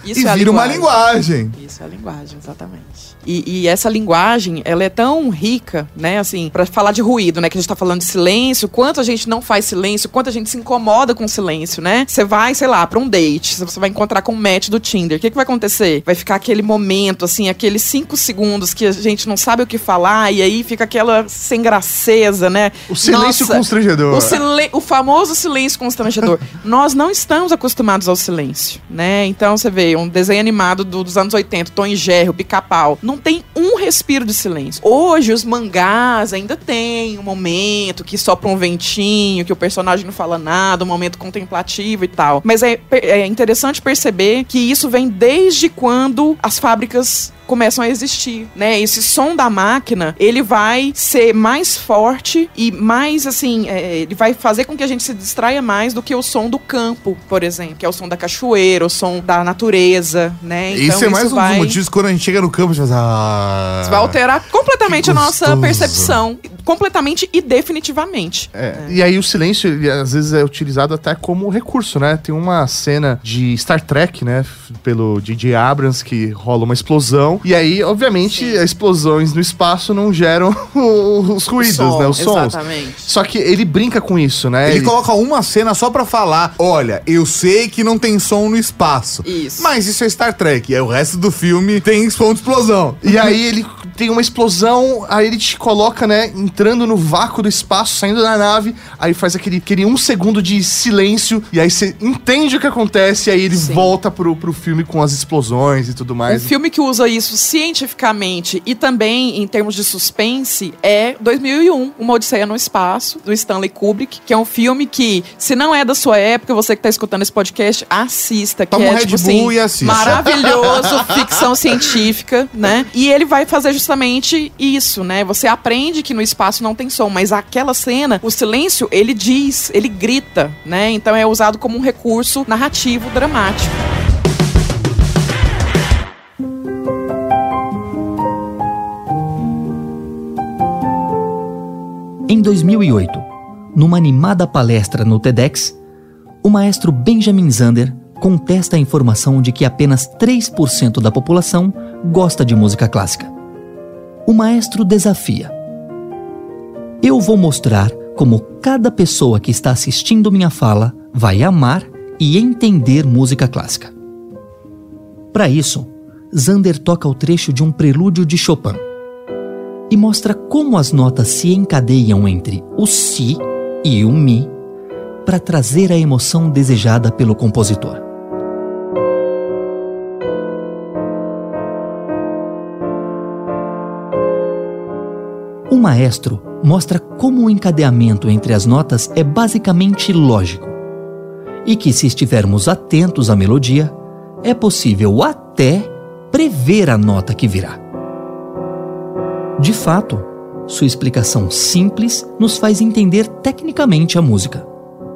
Isso e é a vira uma linguagem. Isso é a linguagem, exatamente. E essa linguagem, ela é tão rica, né, assim, pra falar de ruído, né, que a gente tá falando de silêncio, quanto a gente não faz silêncio, quanto a gente se incomoda com o silêncio, né? Você vai, sei lá, pra um date, você vai encontrar com um match do Tinder, o que vai acontecer? Vai ficar aquele momento, assim, aqueles 5 segundos que a gente não sabe o que falar, e aí fica aquela sem graceza, né? O silêncio constrangedor. O famoso silêncio constrangedor. Nós não estamos acostumados ao silêncio, né? Então, você vê, um desenho animado dos anos 80, Tom e Jerry, o Pica-Pau, não tem um respiro de silêncio. Hoje, os mangás ainda tem um momento que sopra um ventinho, que o personagem não fala nada, um momento contemplativo e tal. Mas é interessante perceber que isso vem desde quando as fábricas começam a existir, né? Esse som da máquina, ele vai ser mais forte e mais, assim, ele vai fazer com que a gente se distraia mais do que o som do campo, por exemplo, que é o som da cachoeira, o som da natureza, né? Então, isso é mais um dos motivos quando a gente chega no campo, a gente faz... Isso vai alterar completamente a nossa percepção, completamente e definitivamente. E aí o silêncio, ele, às vezes, é utilizado até como recurso, né? Tem uma cena de Star Trek, né? Pelo J.J. Abrams, que rola uma explosão. E aí, obviamente, as explosões no espaço não geram os ruídos, né? Os sons. Exatamente. Só que ele brinca com isso, né? Ele coloca uma cena só pra falar, olha, eu sei que não tem som no espaço. Isso. Mas isso é Star Trek. E aí o resto do filme tem som de explosão. E aí ele tem uma explosão, aí ele te coloca, né, entrando no vácuo do espaço, saindo da nave, aí faz aquele 1 segundo de silêncio, e aí você entende o que acontece, e aí ele volta pro filme com as explosões e tudo mais. Um filme que usa isso cientificamente e também em termos de suspense é 2001, Uma Odisseia no Espaço, do Stanley Kubrick, que é um filme que, se não é da sua época, você que tá escutando esse podcast, assista, que Toma um é, Red tipo Bull assim, e assista. maravilhoso, ficção científica, né? E ele vai fazer justamente isso, né? Você aprende que no espaço não tem som, mas aquela cena, o silêncio, ele diz, ele grita, né? Então é usado como um recurso narrativo dramático. Em 2008, numa animada palestra no TEDx, o maestro Benjamin Zander contesta a informação de que apenas 3% da população gosta de música clássica. O maestro desafia: eu vou mostrar como cada pessoa que está assistindo minha fala vai amar e entender música clássica. Para isso, Zander toca o trecho de um prelúdio de Chopin e mostra como as notas se encadeiam entre o si e o mi para trazer a emoção desejada pelo compositor. O maestro mostra como o encadeamento entre as notas é basicamente lógico e que, se estivermos atentos à melodia, é possível até prever a nota que virá. De fato, sua explicação simples nos faz entender tecnicamente a música.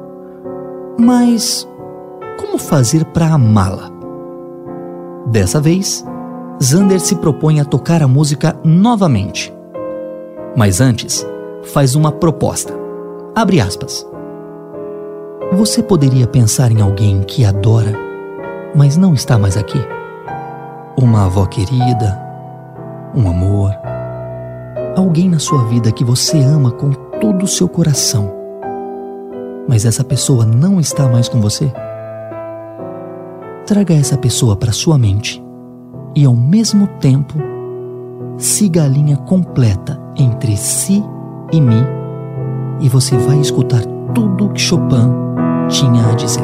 Mas como fazer para amá-la? Dessa vez, Zander se propõe a tocar a música novamente. Mas antes, faz uma proposta. Abre aspas. Você poderia pensar em alguém que adora, mas não está mais aqui? Uma avó querida, um amor, alguém na sua vida que você ama com todo o seu coração, mas essa pessoa não está mais com você? Traga essa pessoa para sua mente e, ao mesmo tempo, siga a linha completa entre si e mi, e você vai escutar tudo o que Chopin tinha a dizer.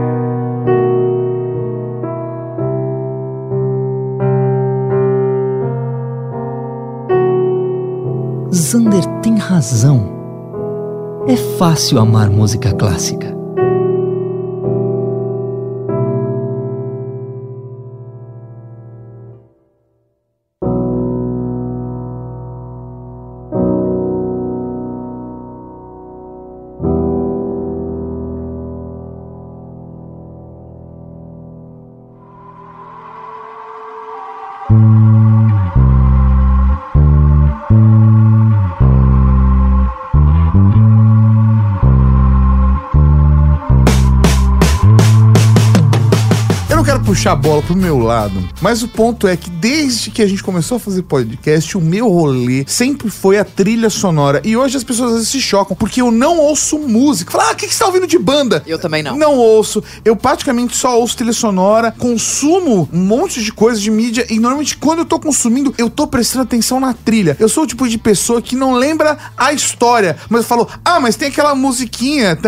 Zander tem razão. É fácil amar música clássica. puxar a bola pro meu lado, mas o ponto é que desde que a gente começou a fazer podcast, o meu rolê sempre foi a trilha sonora. E hoje as pessoas às vezes se chocam, porque eu não ouço música. Fala, o que você tá ouvindo de banda? Eu também não. Não ouço. Eu praticamente só ouço trilha sonora, consumo um monte de coisa de mídia e normalmente quando eu tô consumindo, eu tô prestando atenção na trilha. Eu sou o tipo de pessoa que não lembra a história, mas eu falo, mas tem aquela musiquinha,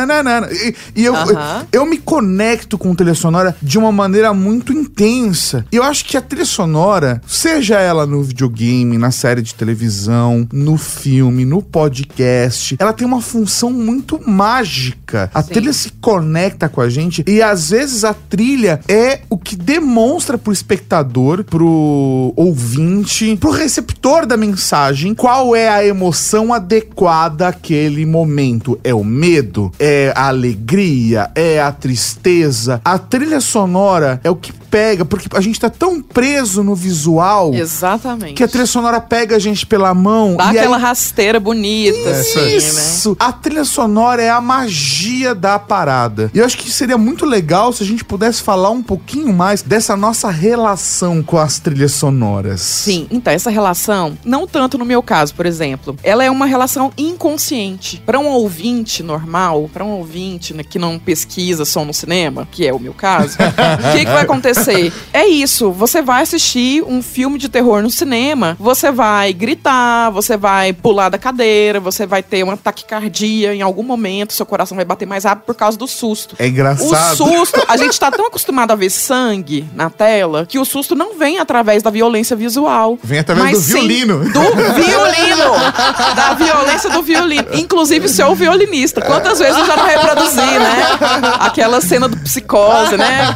e eu me conecto com trilha sonora de uma maneira muito intensa. E eu acho que a trilha sonora, seja ela no videogame, na série de televisão, no filme, no podcast, ela tem uma função muito mágica. A trilha se conecta com a gente e às vezes a trilha é o que demonstra pro espectador, pro ouvinte, pro receptor da mensagem, qual é a emoção adequada àquele momento. É o medo? É a alegria? É a tristeza? A trilha sonora é o que pega, porque a gente tá tão preso no visual. Exatamente. Que a trilha sonora pega a gente pela mão. Dá aquela rasteira bonita. Isso! Né? A trilha sonora é a magia da parada. E eu acho que seria muito legal se a gente pudesse falar um pouquinho mais dessa nossa relação com as trilhas sonoras. Sim, então essa relação, não tanto no meu caso, por exemplo, ela é uma relação inconsciente. Para um ouvinte normal, para um ouvinte, né, que não pesquisa som no cinema, que é o meu caso, o que vai acontecer? É isso, você vai assistir um filme de terror no cinema, você vai gritar, você vai pular da cadeira, você vai ter uma taquicardia em algum momento, seu coração vai bater mais rápido por causa do susto. É engraçado. O susto, a gente tá tão acostumado a ver sangue na tela, que o susto não vem através da violência visual. Vem através do violino. Do violino! Da violência do violino. Inclusive, seu violinista. Quantas vezes eu já não reproduzi, né? Aquela cena do Psicose, né?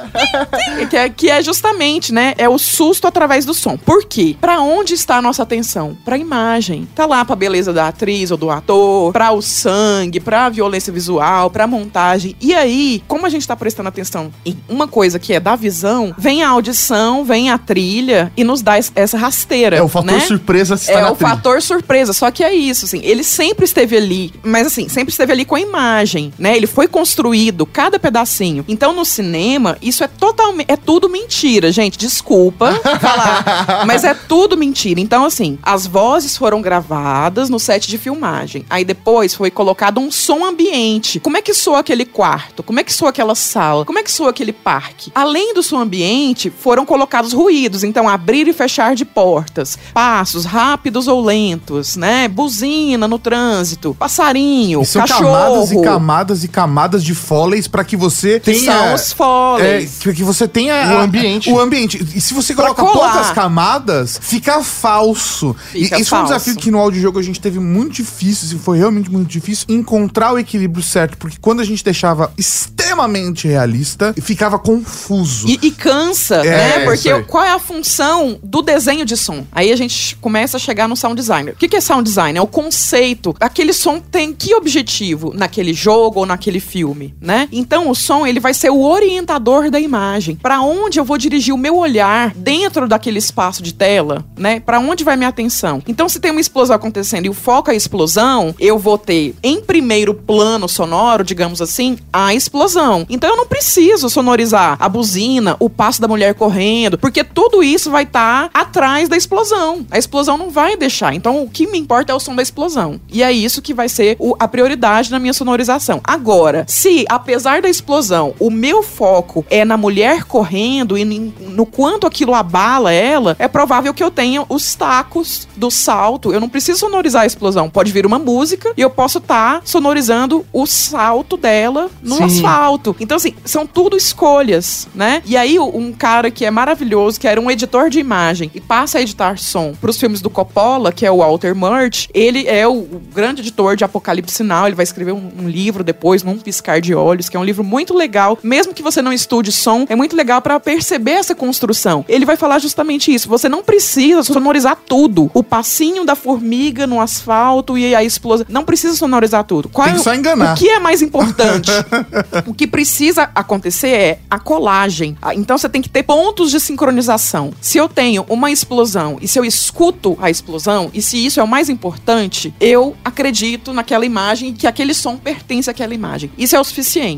Que é justamente, né? É o susto através do som. Por quê? Pra onde está a nossa atenção? Pra imagem. Tá lá pra beleza da atriz ou do ator, pra o sangue, pra violência visual, pra montagem. E aí, como a gente tá prestando atenção em uma coisa que é da visão, vem a audição, vem a trilha e nos dá essa rasteira. É o fator surpresa se tá na trilha. Fator surpresa. Só que é isso, assim, ele sempre esteve ali, mas assim, sempre esteve ali com a imagem, né? Ele foi construído, cada pedacinho. Então, no cinema, isso é totalmente, é tudo mentira, gente, desculpa falar, mas é tudo mentira. Então, assim, as vozes foram gravadas no set de filmagem, aí depois foi colocado um som ambiente. Como é que soa aquele quarto? Como é que soa aquela sala? Como é que soa aquele parque? Além do som ambiente, foram colocados ruídos, então abrir e fechar de portas, passos rápidos ou lentos, né? Buzina no trânsito, passarinho, e são cachorro. Camadas e camadas e camadas de foleys pra que você tenha... São os foleys. Que você tenha o ambiente. O ambiente. E se você coloca poucas camadas, fica falso. Fica isso falso. É um desafio que no audiojogo a gente teve muito difícil, assim, foi realmente muito difícil encontrar o equilíbrio certo, porque quando a gente deixava extremamente realista, ficava confuso. E cansa, né? Porque qual é a função do desenho de som? Aí a gente começa a chegar no sound designer. O que é sound design? É o conceito. Aquele som tem que objetivo naquele jogo ou naquele filme, né? Então o som, ele vai ser o orientador da imagem. Pra onde eu vou dirigir o meu olhar dentro daquele espaço de tela, né? Pra onde vai minha atenção? Então, se tem uma explosão acontecendo e o foco é a explosão, eu vou ter em primeiro plano sonoro, digamos assim, a explosão. Então, eu não preciso sonorizar a buzina, o passo da mulher correndo, porque tudo isso vai estar atrás da explosão. A explosão não vai deixar. Então, o que me importa é o som da explosão. E é isso que vai ser a prioridade na minha sonorização. Agora, se, apesar da explosão, o meu foco é na mulher correndo e no quanto aquilo abala ela, é provável que eu tenha os tacos do salto. Eu não preciso sonorizar a explosão. Pode vir uma música e eu posso estar sonorizando o salto dela no asfalto. Então, assim, são tudo escolhas, né? E aí, um cara que é maravilhoso, que era um editor de imagem e passa a editar som pros filmes do Coppola, que é o Walter Murch, ele é o grande editor de Apocalipse Now. Ele vai escrever um livro depois, Num Piscar de Olhos, que é um livro muito legal. Mesmo que você não estude som, é muito legal para perceber essa construção. Ele vai falar justamente isso. Você não precisa sonorizar tudo. O passinho da formiga no asfalto e a explosão. Não precisa sonorizar tudo. Tem que só enganar. O que é mais importante? O que precisa acontecer é a colagem. Então você tem que ter pontos de sincronização. Se eu tenho uma explosão e se eu escuto a explosão, e se isso é o mais importante, eu acredito naquela imagem e que aquele som pertence àquela imagem. Isso é o suficiente.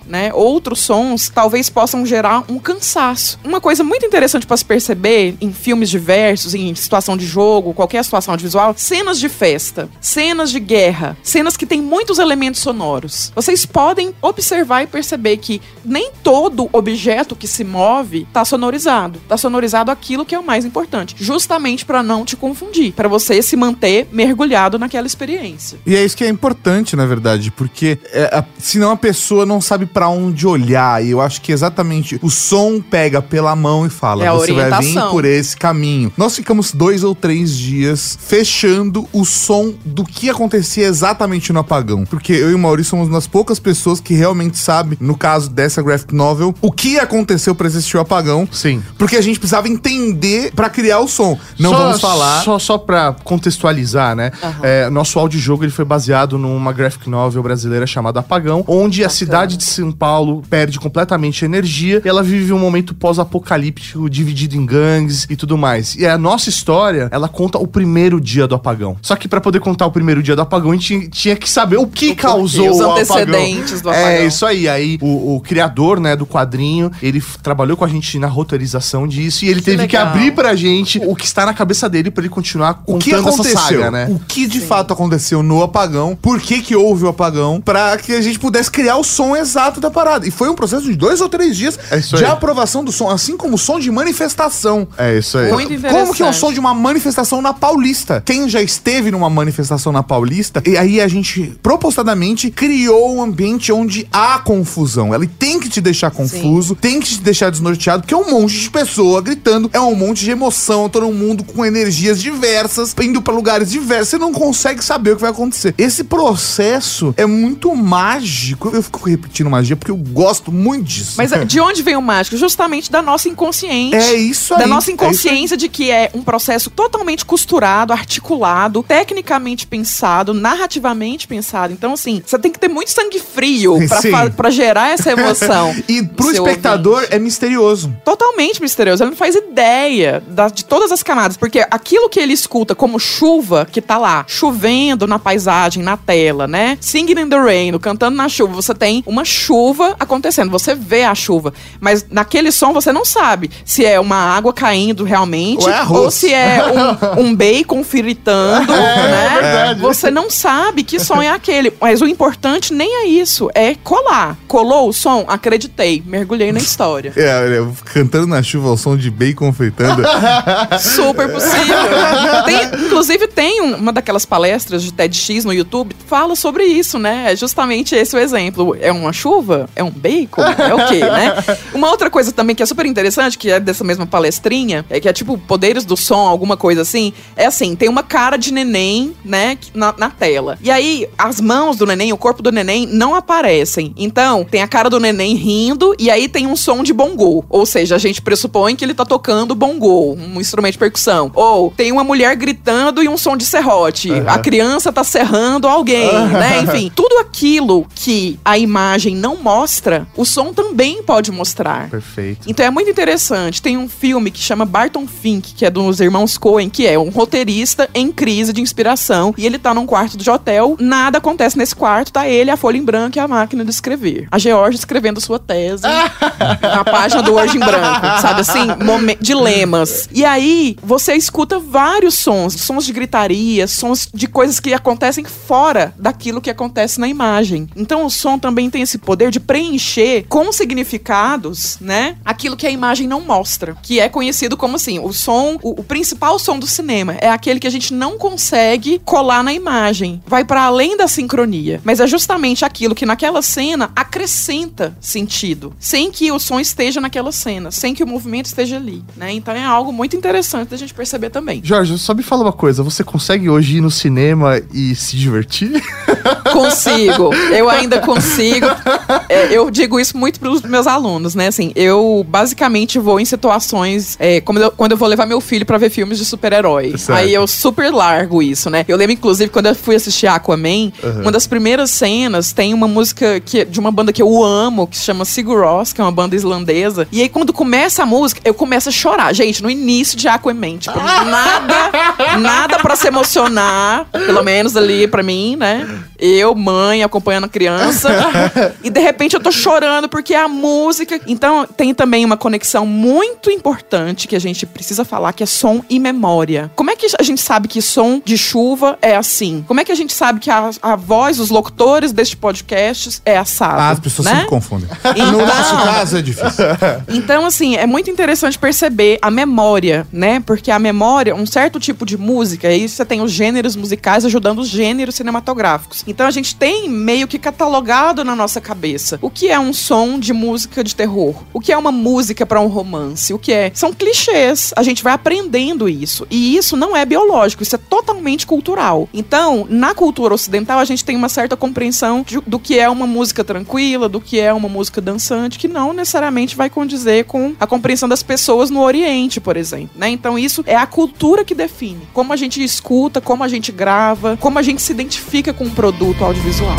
né, outros sons, talvez possam gerar um cansaço. Uma coisa muito interessante para se perceber em filmes diversos, em situação de jogo, qualquer situação audiovisual, cenas de festa, cenas de guerra, cenas que tem muitos elementos sonoros. Vocês podem observar e perceber que nem todo objeto que se move tá sonorizado. Tá sonorizado aquilo que é o mais importante, justamente para não te confundir, para você se manter mergulhado naquela experiência. E é isso que é importante, na verdade, porque senão a pessoa não sabe pra onde olhar. E eu acho que exatamente o som pega pela mão e fala, você vai vir por esse caminho. Nós ficamos 2 ou 3 dias fechando o som do que acontecia exatamente no apagão. Porque eu e o Maurício somos uma das poucas pessoas que realmente sabem, no caso dessa graphic novel, o que aconteceu pra existir o apagão. Sim. Porque a gente precisava entender pra criar o som. Não vamos falar... Só pra contextualizar, né? Nosso audiojogo ele foi baseado numa graphic novel brasileira chamada Apagão, onde a cidade de São Paulo perde completamente energia e ela vive um momento pós-apocalíptico dividido em gangues e tudo mais. E a nossa história, ela conta o primeiro dia do apagão. Só que pra poder contar o primeiro dia do apagão, a gente tinha que saber o que causou os o antecedentes do apagão. É, isso aí. Aí o criador, né, do quadrinho, ele trabalhou com a gente na roteirização disso e ele teve que abrir pra gente o que está na cabeça dele pra ele continuar contando essa saga, né? O que de fato aconteceu no apagão, por que houve o apagão, pra que a gente pudesse criar o som exato da parada. E foi um processo de 2 ou 3 dias de aprovação do som, assim como o som de manifestação. É isso aí. Muito interessante. Como que é o som de uma manifestação na Paulista? Quem já esteve numa manifestação na Paulista, e aí a gente propositadamente criou um ambiente onde há confusão. Ela tem que te deixar confuso, tem que te deixar desnorteado, porque é um monte de pessoa gritando, é um monte de emoção, todo mundo com energias diversas, indo pra lugares diversos, você não consegue saber o que vai acontecer. Esse processo é muito mágico. Eu fico repetindo magia porque eu gosto muito disso. Mas de onde vem o mágico? Justamente da nossa inconsciente. É isso aí. Da nossa inconsciência de que é um processo totalmente costurado, articulado, tecnicamente pensado, narrativamente pensado. Então, assim, você tem que ter muito sangue frio pra gerar essa emoção. E pro espectador ouvinte. É misterioso. Totalmente misterioso. Ele não faz ideia de todas as camadas. Porque aquilo que ele escuta como chuva, que tá lá, chovendo na paisagem, na tela, né? Singing in the rain, cantando na chuva. Você tem uma chuva acontecendo. Você vê a chuva. Mas naquele som você não sabe se é uma água caindo realmente ou se é um bacon fritando, né? Verdade. Você não sabe que som é aquele. Mas o importante nem é isso. É colar. Colou o som? Acreditei. Mergulhei na história. Cantando na chuva ao som de bacon fritando. Super possível. Inclusive tem uma daquelas palestras de TEDx no YouTube, fala sobre isso, né? É justamente esse o exemplo. É uma chuva? É um bacon? É o quê, né? Uma outra coisa também que é super interessante, que é dessa mesma palestrinha, que é tipo poderes do som, alguma coisa assim, é assim, tem uma cara de neném, né, na tela. E aí, as mãos do neném, o corpo do neném não aparecem. Então, tem a cara do neném rindo e aí tem um som de bongô. Ou seja, a gente pressupõe que ele tá tocando bongô, um instrumento de percussão. Ou tem uma mulher gritando e um som de serrote. A criança tá serrando alguém, né? Enfim, tudo aquilo que a imagem não mostra, o som também pode mostrar. Perfeito. Então é muito interessante. Tem um filme que chama Barton Fink, que é dos irmãos Coen, que é um roteirista em crise de inspiração. E ele tá num quarto de hotel, nada acontece nesse quarto, tá ele, a folha em branco e a máquina de escrever. A Georgia escrevendo sua tese na página do Word em branco, sabe assim? Dilemas. E aí, você escuta vários sons de gritaria, sons de coisas que acontecem fora daquilo que acontece na imagem. Então o som também tem esse poder de preencher com significados, né, aquilo que a imagem não mostra, que é conhecido como assim, o som, o principal som do cinema é aquele que a gente não consegue colar na imagem, vai para além da sincronia, mas é justamente aquilo que naquela cena acrescenta sentido, sem que o som esteja naquela cena, sem que o movimento esteja ali, né? Então é algo muito interessante da gente perceber também. Jorge, só me fala uma coisa, você consegue hoje ir no cinema e se divertir? Consigo, eu ainda consigo. Eu digo isso muito pros meus alunos, né? Assim, eu basicamente vou em situações, quando eu vou levar meu filho pra ver filmes de super-herói. Aí eu super largo isso, né? Eu lembro, inclusive, quando eu fui assistir Aquaman, uma das primeiras cenas tem uma música de uma banda que eu amo, que se chama Sigur Rós, que é uma banda islandesa. E aí, quando começa a música, eu começo a chorar. Gente, no início de Aquaman, tipo, nada pra se emocionar, pelo menos ali pra mim, né? Eu, mãe, acompanhando a criança. E de repente eu tô chorando porque é a música. Então tem também uma conexão muito importante que a gente precisa falar, que é som e memória. Como é que a gente sabe que som de chuva é assim? Como é que a gente sabe que a voz dos locutores deste podcast é assado? As pessoas sempre confundem. Então, no nosso caso é difícil. Então, assim, é muito interessante perceber a memória, né? Porque a memória, um certo tipo de música, aí você tem os gêneros musicais ajudando os gêneros cinematográficos. Então a gente tem meio que catalogado na nossa cabeça o que é um som de música de terror, o que é uma música para um romance, o que é... São clichês, a gente vai aprendendo isso. E isso não é biológico, isso é totalmente cultural. Então, na cultura ocidental, a gente tem uma certa compreensão do que é uma música tranquila, do que é uma música dançante, que não necessariamente vai condizer com a compreensão das pessoas no Oriente, por exemplo, né? Então isso é a cultura que define como a gente escuta, como a gente grava, como a gente se identifica com um produto audiovisual.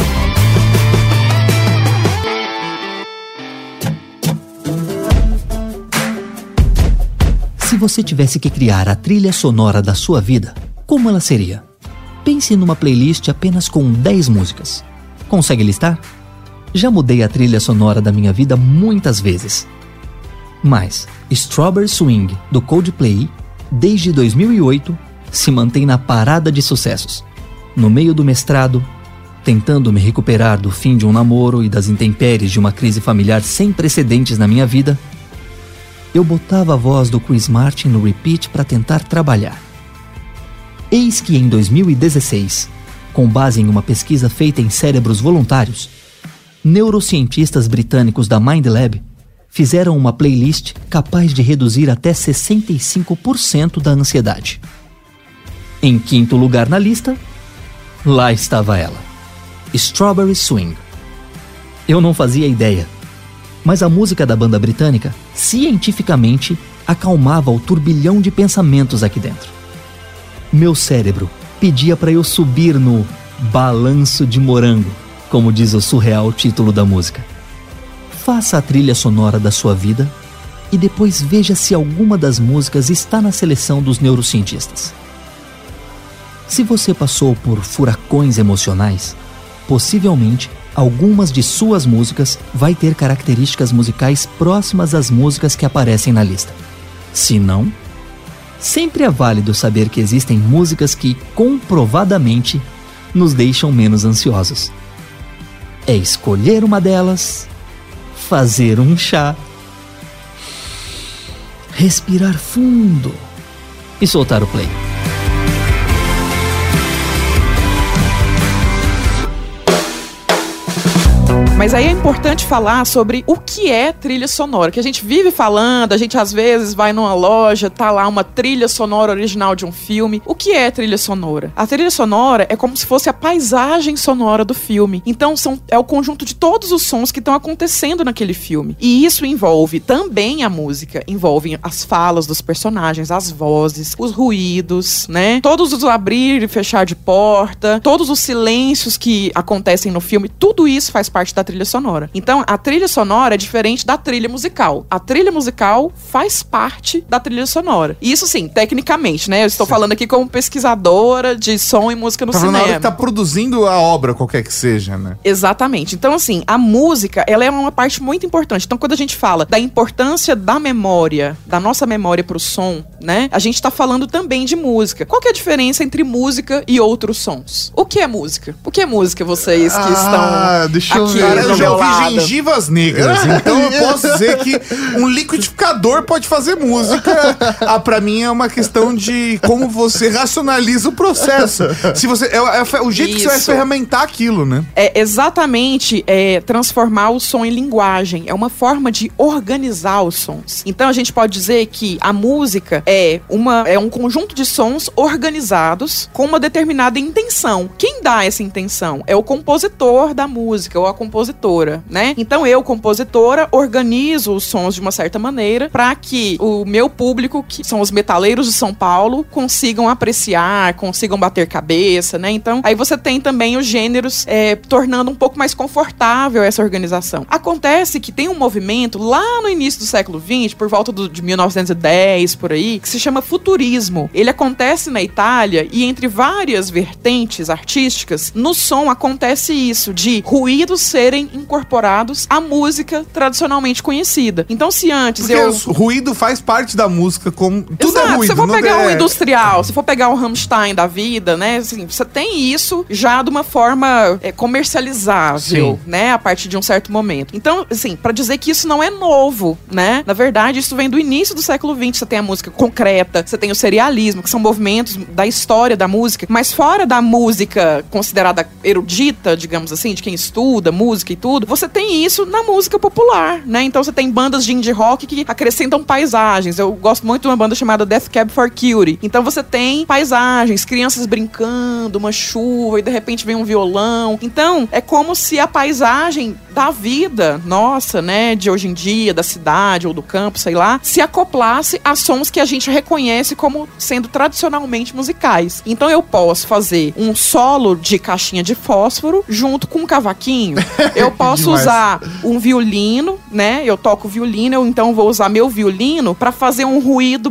Se você tivesse que criar a trilha sonora da sua vida, como ela seria? Pense numa playlist apenas com 10 músicas. Consegue listar? Já mudei a trilha sonora da minha vida muitas vezes. Mas Strawberry Swing, do Coldplay, desde 2008, se mantém na parada de sucessos. No meio do mestrado, tentando me recuperar do fim de um namoro e das intempéries de uma crise familiar sem precedentes na minha vida, eu botava a voz do Chris Martin no repeat para tentar trabalhar. Eis que em 2016, com base em uma pesquisa feita em cérebros voluntários, neurocientistas britânicos da MindLab fizeram uma playlist capaz de reduzir até 65% da ansiedade. Em quinto lugar na lista, lá estava ela, Strawberry Swing. Eu não fazia ideia, mas a música da banda britânica, cientificamente, acalmava o turbilhão de pensamentos aqui dentro. Meu cérebro pedia para eu subir no balanço de morango, como diz o surreal título da música. Faça a trilha sonora da sua vida e depois veja se alguma das músicas está na seleção dos neurocientistas. Se você passou por furacões emocionais, possivelmente algumas de suas músicas vai ter características musicais próximas às músicas que aparecem na lista. Se não, sempre é válido saber que existem músicas que, comprovadamente, nos deixam menos ansiosos. É escolher uma delas, fazer um chá, respirar fundo e soltar o play. Mas aí é importante falar sobre o que é trilha sonora, que a gente vive falando, a gente às vezes vai numa loja, tá lá uma trilha sonora original de um filme. O que é trilha sonora? A trilha sonora é como se fosse a paisagem sonora do filme. Então é o conjunto de todos os sons que estão acontecendo naquele filme. E isso envolve também a música, envolve as falas dos personagens, as vozes, os ruídos, né? Todos os abrir e fechar de porta, todos os silêncios que acontecem no filme, tudo isso faz parte da trilha sonora. Então, a trilha sonora é diferente da trilha musical. A trilha musical faz parte da trilha sonora. E isso, sim, tecnicamente, né? Eu estou falando aqui como pesquisadora de som e música no cinema. Na hora que tá produzindo a obra, qualquer que seja, né? Exatamente. Então, assim, a música, ela é uma parte muito importante. Então, quando a gente fala da importância da memória, da nossa memória pro som, né? A gente tá falando também de música. Qual que é a diferença entre música e outros sons? O que é música? O que é música, vocês que estão deixa eu aqui? ver. Cara, eu já ouvi lado. gengivas negras, então eu posso dizer que um liquidificador pode fazer música. Pra mim é uma questão de como você racionaliza o processo. Se você o jeito que você vai ferramentar aquilo, né? É exatamente transformar o som em linguagem. É uma forma de organizar os sons. Então a gente pode dizer que a música é um conjunto de sons organizados com uma determinada intenção. Quem dá essa intenção? É o compositor da música ou a compositora compositora, né? Então eu, compositora, organizo os sons de uma certa maneira para que o meu público, que são os metaleiros de São Paulo, consigam apreciar, consigam bater cabeça, né? Então, aí você tem também os gêneros tornando um pouco mais confortável essa organização. Acontece que tem um movimento lá no início do século XX, por volta de 1910, por aí, que se chama futurismo. Ele acontece na Itália e entre várias vertentes artísticas, no som acontece isso, de ruídos serem incorporados à música tradicionalmente conhecida. Então, se antes Porque o ruído faz parte da música, como tudo. Exato, é ruído. Se for pegar um industrial, se for pegar o Rammstein da vida, né, assim, você tem isso já de uma forma comercializável, né, a partir de um certo momento. Então, assim, pra dizer que isso não é novo, né, na verdade, isso vem do início do século XX. Você tem a música concreta, você tem o serialismo, que são movimentos da história da música, mas fora da música considerada erudita, digamos assim, de quem estuda música e tudo, você tem isso na música popular, né? Então você tem bandas de indie rock que acrescentam paisagens. Eu gosto muito de uma banda chamada Death Cab for Cutie. Então você tem paisagens, crianças brincando, uma chuva e de repente vem um violão. Então é como se a paisagem da vida nossa, né, de hoje em dia, da cidade ou do campo, sei lá, se acoplasse a sons que a gente reconhece como sendo tradicionalmente musicais. Então eu posso fazer um solo de caixinha de fósforo junto com um cavaquinho. Eu posso usar um violino, né? Eu toco violino, eu então vou usar meu violino para fazer um ruído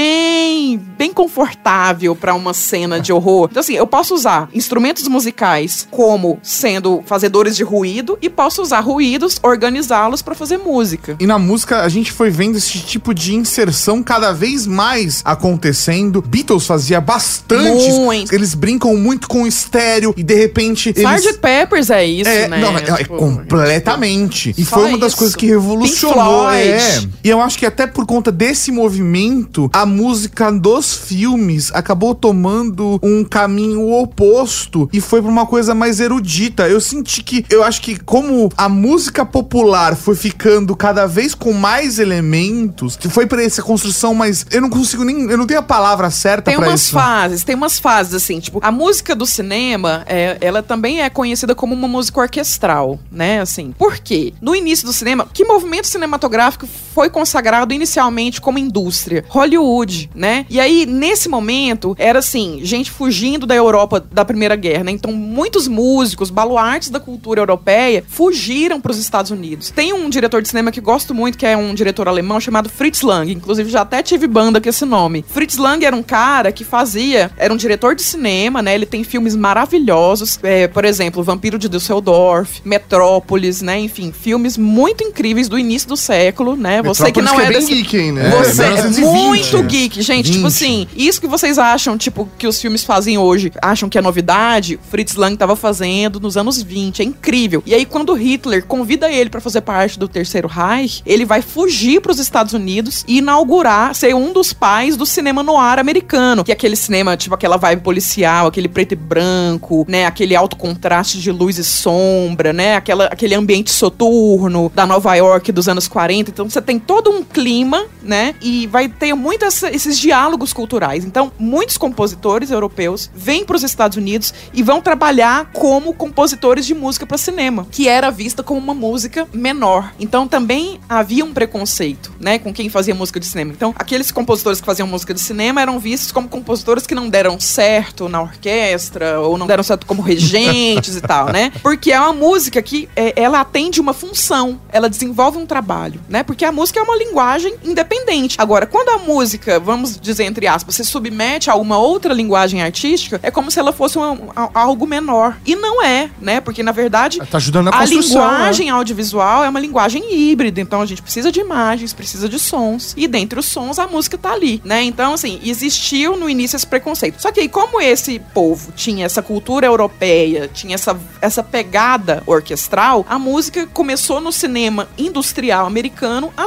bem confortável para uma cena de horror. Então, assim, eu posso usar instrumentos musicais como sendo fazedores de ruído e posso usar ruídos, organizá-los para fazer música. E na música, a gente foi vendo esse tipo de inserção cada vez mais acontecendo. Beatles fazia bastante. Muito. Eles brincam muito com o estéreo e, de repente, Sgt. Peppers é isso, né? Não, completamente. E Só foi uma das isso. coisas que revolucionou. Pink Floyd. E eu acho que até por conta desse movimento, a música dos filmes acabou tomando um caminho oposto e foi pra uma coisa mais erudita. Eu acho que como a música popular foi ficando cada vez com mais elementos, que foi pra essa construção mais... Eu não tenho a palavra certa pra isso. Tem umas fases, assim, tipo, a música do cinema, ela também é conhecida como uma música orquestral, né, assim. Por quê? No início do cinema, que movimento cinematográfico foi consagrado inicialmente como indústria? Hollywood, né? E aí, nesse momento, era assim, gente fugindo da Europa da Primeira Guerra, né? Então, muitos músicos, baluartes da cultura europeia, fugiram para os Estados Unidos. Tem um diretor de cinema que gosto muito, que é um diretor alemão, chamado Fritz Lang. Inclusive, já até tive banda com esse nome. Fritz Lang era um cara que era um diretor de cinema, né? Ele tem filmes maravilhosos, por exemplo, Vampiro de Düsseldorf, Metrópolis, né? Enfim, filmes muito incríveis do início do século, né? Você que não é bem geek, hein, né? Você é 1920. muito geek, gente. Tipo assim, isso que vocês acham, tipo, que os filmes fazem hoje, acham que é novidade, Fritz Lang tava fazendo nos anos 20. É incrível. E aí, quando Hitler convida ele pra fazer parte do Terceiro Reich, ele vai fugir pros Estados Unidos e inaugurar, ser um dos pais do cinema noir americano, que é aquele cinema, tipo, aquela vibe policial, aquele preto e branco, né? Aquele alto contraste de luz e sombra, né? Aquele ambiente soturno da Nova York dos anos 40. Então, você tem todo um clima, né? E vai ter muito esses diálogos culturais. Então, muitos compositores europeus vêm para os Estados Unidos e vão trabalhar como compositores de música para cinema, que era vista como uma música menor. Então, também havia um preconceito, né, com quem fazia música de cinema. Então, aqueles compositores que faziam música de cinema eram vistos como compositores que não deram certo na orquestra ou não deram certo como regentes e tal, né? Porque é uma música que ela atende uma função, ela desenvolve um trabalho, né? Porque a música é uma linguagem independente. Agora, quando a música, vamos dizer entre aspas, se submete a uma outra linguagem artística, é como se ela fosse algo menor. E não é, né? Porque, na verdade, tá ajudando na construção, a linguagem audiovisual é uma linguagem híbrida. Então, a gente precisa de imagens, precisa de sons. E dentre os sons, a música tá ali, né? Então, assim, existiu no início esse preconceito. Só que aí, como esse povo tinha essa cultura europeia, tinha essa pegada orquestral, a música começou no cinema industrial americano a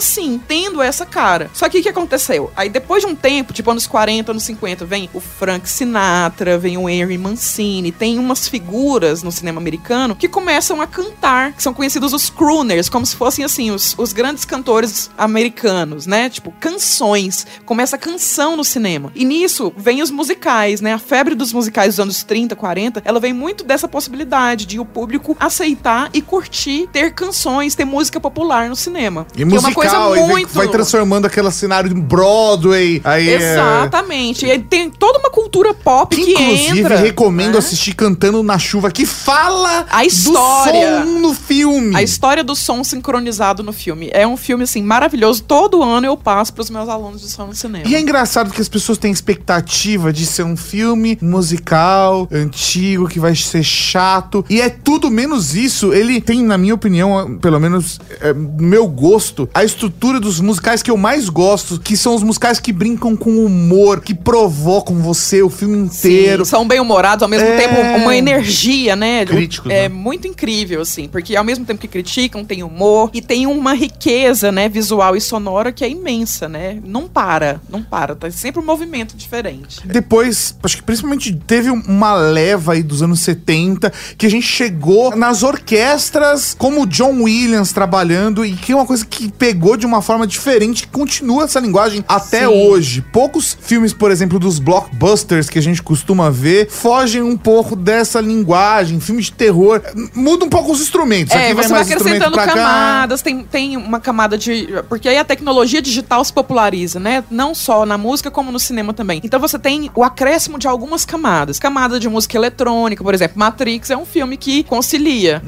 assim, tendo essa cara. Só que o que aconteceu? Aí depois de um tempo, tipo anos 40, anos 50, vem o Frank Sinatra, vem o Henry Mancini, tem umas figuras no cinema americano que começam a cantar, que são conhecidos os crooners, como se fossem assim, os grandes cantores americanos, né? Tipo, canções. Começa a canção no cinema. E nisso vem os musicais, né? A febre dos musicais dos anos 30, 40, ela vem muito dessa possibilidade de o público aceitar e curtir, ter canções, ter música popular no cinema. E musical, é uma coisa muito... vai transformando aquele cenário de Broadway. Aí exatamente. E aí tem toda uma cultura pop que inclusive, entra. recomendo assistir Cantando na Chuva, que fala a história do som no filme. A história do som sincronizado no filme. É um filme, assim, maravilhoso. Todo ano eu passo pros meus alunos de som no cinema. E é engraçado que as pessoas têm expectativa de ser um filme musical, antigo, que vai ser chato. E é tudo menos isso. Ele tem, na minha opinião, pelo menos no meu gosto, a estrutura dos musicais que eu mais gosto, que são os musicais que brincam com humor, que provocam você o filme inteiro. Sim, são bem-humorados, ao mesmo tempo uma energia, né? Críticos, é né? muito incrível, assim, porque ao mesmo tempo que criticam, tem humor e tem uma riqueza, né, visual e sonora que é imensa, né? Não para, tá sempre um movimento diferente. Depois, acho que principalmente teve uma leva aí dos anos 70, que a gente chegou nas orquestras como o John Williams trabalhando, e que é uma coisa que pegou de uma forma diferente, que continua essa linguagem até hoje. Poucos filmes, por exemplo, dos blockbusters que a gente costuma ver, fogem um pouco dessa linguagem. Filmes de terror, muda um pouco os instrumentos. Aqui você vai acrescentando camadas, tem uma camada de... Porque aí a tecnologia digital se populariza, né? Não só na música, como no cinema também. Então você tem o acréscimo de algumas camadas. Camada de música eletrônica, por exemplo, Matrix é um filme que concilia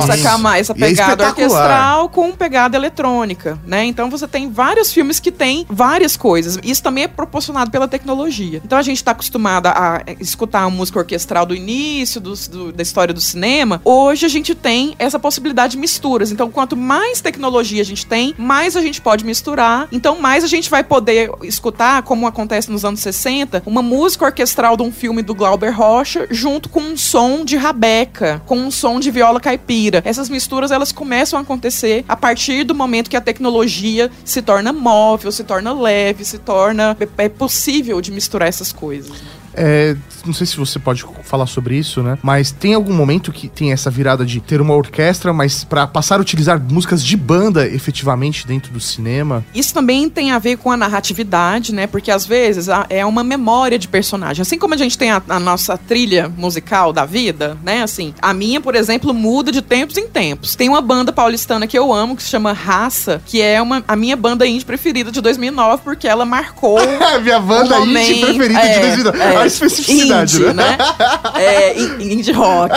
essa pegada orquestral com pegada eletrônica, né? Então você tem vários filmes que tem várias coisas. Isso também é proporcionado pela tecnologia. Então a gente tá acostumada a escutar a música orquestral do início da história do cinema. Hoje a gente tem essa possibilidade de misturas. Então quanto mais tecnologia a gente tem, mais a gente pode misturar. Então mais a gente vai poder escutar, como acontece nos anos 60, uma música orquestral de um filme do Glauber Rocha junto com um som de rabeca, com um som de viola caipira. Essas misturas, elas começam a acontecer a partir do momento que a tecnologia se torna móvel, se torna leve, é possível de misturar essas coisas, né? Não sei se você pode falar sobre isso, né? Mas tem algum momento que tem essa virada de ter uma orquestra, mas pra passar a utilizar músicas de banda efetivamente dentro do cinema? Isso também tem a ver com a narratividade, né? Porque às vezes é uma memória de personagem. Assim como a gente tem a nossa trilha musical da vida, né? Assim, a minha, por exemplo, muda de tempos em tempos. Tem uma banda paulistana que eu amo, que se chama Raça, que é a minha banda indie preferida de 2009, porque ela marcou minha banda indie preferida de 2009. A especificidade, indie, né? Indie rock.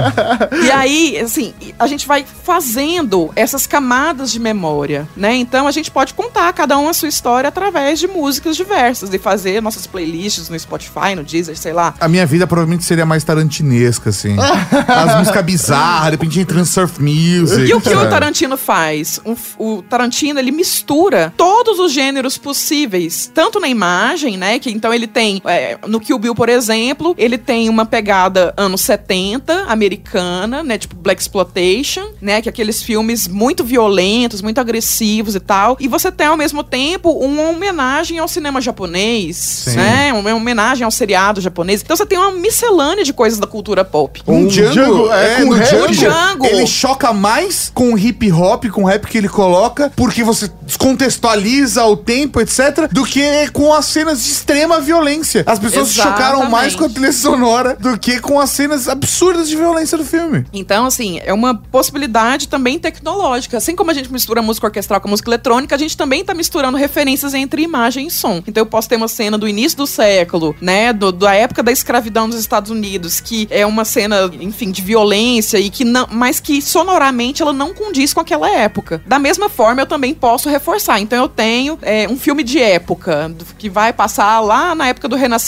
E aí, assim, a gente vai fazendo essas camadas de memória, né? Então a gente pode contar cada um a sua história através de músicas diversas e fazer nossas playlists no Spotify, no Deezer, sei lá. A minha vida provavelmente seria mais tarantinesca, assim. As músicas bizarras, de repente entra no surf music. E o que o Tarantino faz? O Tarantino, ele mistura todos os gêneros possíveis, tanto na imagem, né? Que então ele tem, no Kill Bill, por exemplo, ele tem uma pegada anos 70, americana, né? Tipo Blaxploitation, né? Que é aqueles filmes muito violentos, muito agressivos e tal. E você tem, ao mesmo tempo, uma homenagem ao cinema japonês, né? Uma homenagem ao seriado japonês. Então você tem uma miscelânea de coisas da cultura pop. No Django, ele choca mais com o hip hop, com o rap que ele coloca, porque você descontextualiza o tempo, etc., do que com as cenas de extrema violência. As pessoas se chocaram mais com a trilha sonora do que com as cenas absurdas de violência do filme. Então, assim, é uma possibilidade também tecnológica. Assim como a gente mistura música orquestral com música eletrônica, a gente também tá misturando referências entre imagem e som. Então eu posso ter uma cena do início do século, né, da época da escravidão nos Estados Unidos, que é uma cena, enfim, de violência e que não, mas que sonoramente ela não condiz com aquela época. Da mesma forma, eu também posso reforçar. Então eu tenho um filme de época que vai passar lá na época do Renascimento,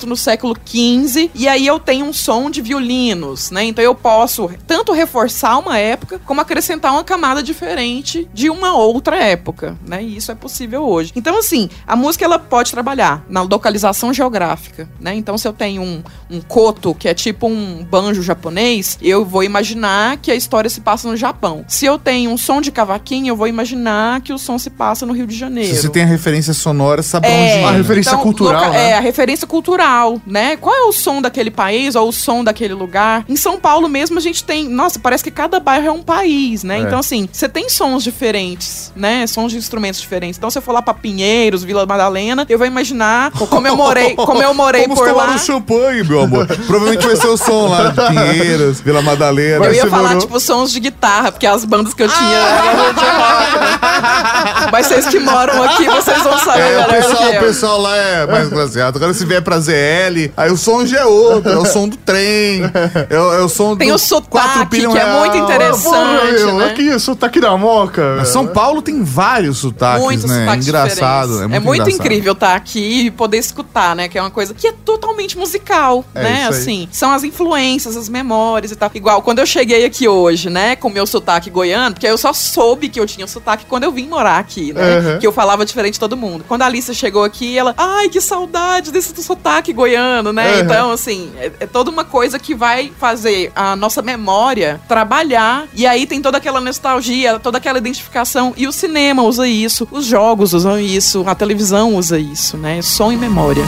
no século XV, e aí eu tenho um som de violinos, né? Então eu posso tanto reforçar uma época, como acrescentar uma camada diferente de uma outra época, né? E isso é possível hoje. Então, assim, a música, ela pode trabalhar na localização geográfica, né? Então, se eu tenho um koto, que é tipo um banjo japonês, eu vou imaginar que a história se passa no Japão. Se eu tenho um som de cavaquinho, eu vou imaginar que o som se passa no Rio de Janeiro. Se você tem a referência sonora, sabe onde... A referência então, cultural, né? A referência cultural, né? Qual é o som daquele país ou o som daquele lugar? Em São Paulo mesmo a gente tem... Nossa, parece que cada bairro é um país, né? Então, assim, você tem sons diferentes, né? Sons de instrumentos diferentes. Então, se eu for lá pra Pinheiros, Vila Madalena, eu vou imaginar... Como eu morei por lá... um champanhe, meu amor. Provavelmente vai ser o som lá de Pinheiros, Vila Madalena. Eu ia falar, tipo, sons de guitarra, porque as bandas que eu tinha eram de rock, né? Mas vocês que moram aqui, vocês vão saber melhor do que eu. O pessoal lá é mais classiado. Agora se vier pra ZL, aí o som já é outro. É o som do trem. É o som Tem do o sotaque, que é real. muito interessante, né? Aqui, sotaque da Moca. São Paulo tem vários sotaques, Muitos né? sotaques Engraçado. diferentes. É muito engraçado. Incrível estar aqui e poder escutar, né? Que é uma coisa que é totalmente musical, né? isso aí. Assim, são as influências, as memórias e tal. Igual, quando eu cheguei aqui hoje, né? Com o meu sotaque goiano, porque eu só soube que eu tinha sotaque quando eu vim morar aqui, né? Que eu falava diferente de todo mundo. Quando a Alicia chegou aqui, ela... Ai, que saudade desse sotaque goiano, né? Então, assim, é toda uma coisa que vai fazer a nossa memória trabalhar. E aí tem toda aquela nostalgia, toda aquela identificação. E o cinema usa isso, os jogos usam isso, a televisão usa isso, né? Som e memória.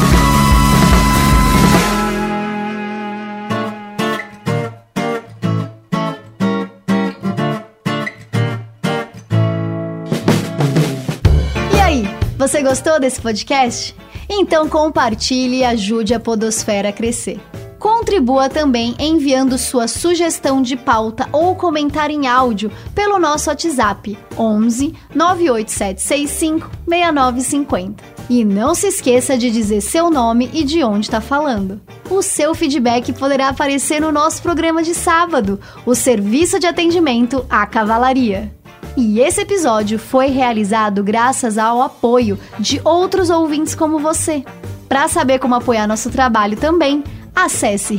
E aí, você gostou desse podcast? Então compartilhe e ajude a podosfera a crescer. Contribua também enviando sua sugestão de pauta ou comentário em áudio pelo nosso WhatsApp 11 98765 6950. E não se esqueça de dizer seu nome e de onde está falando. O seu feedback poderá aparecer no nosso programa de sábado, o Serviço de Atendimento à Cavalaria. E esse episódio foi realizado graças ao apoio de outros ouvintes como você. Para saber como apoiar nosso trabalho também, acesse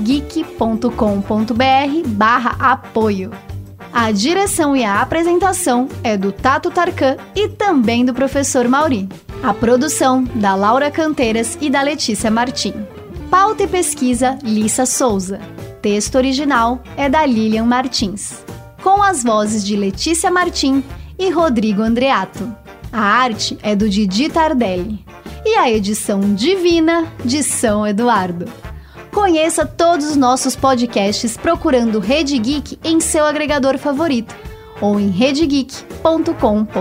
redegeek.com.br/apoio. A direção e a apresentação é do Tato Tarkan e também do professor Mauri. A produção da Laura Canteiras e da Letícia Martim. Pauta e pesquisa, Lissa Souza. Texto original é da Lilian Martins, com as vozes de Letícia Martim e Rodrigo Andreato. A arte é do Didi Tardelli. E a edição divina de São Eduardo. Conheça todos os nossos podcasts procurando Rede Geek em seu agregador favorito ou em redegeek.com.br.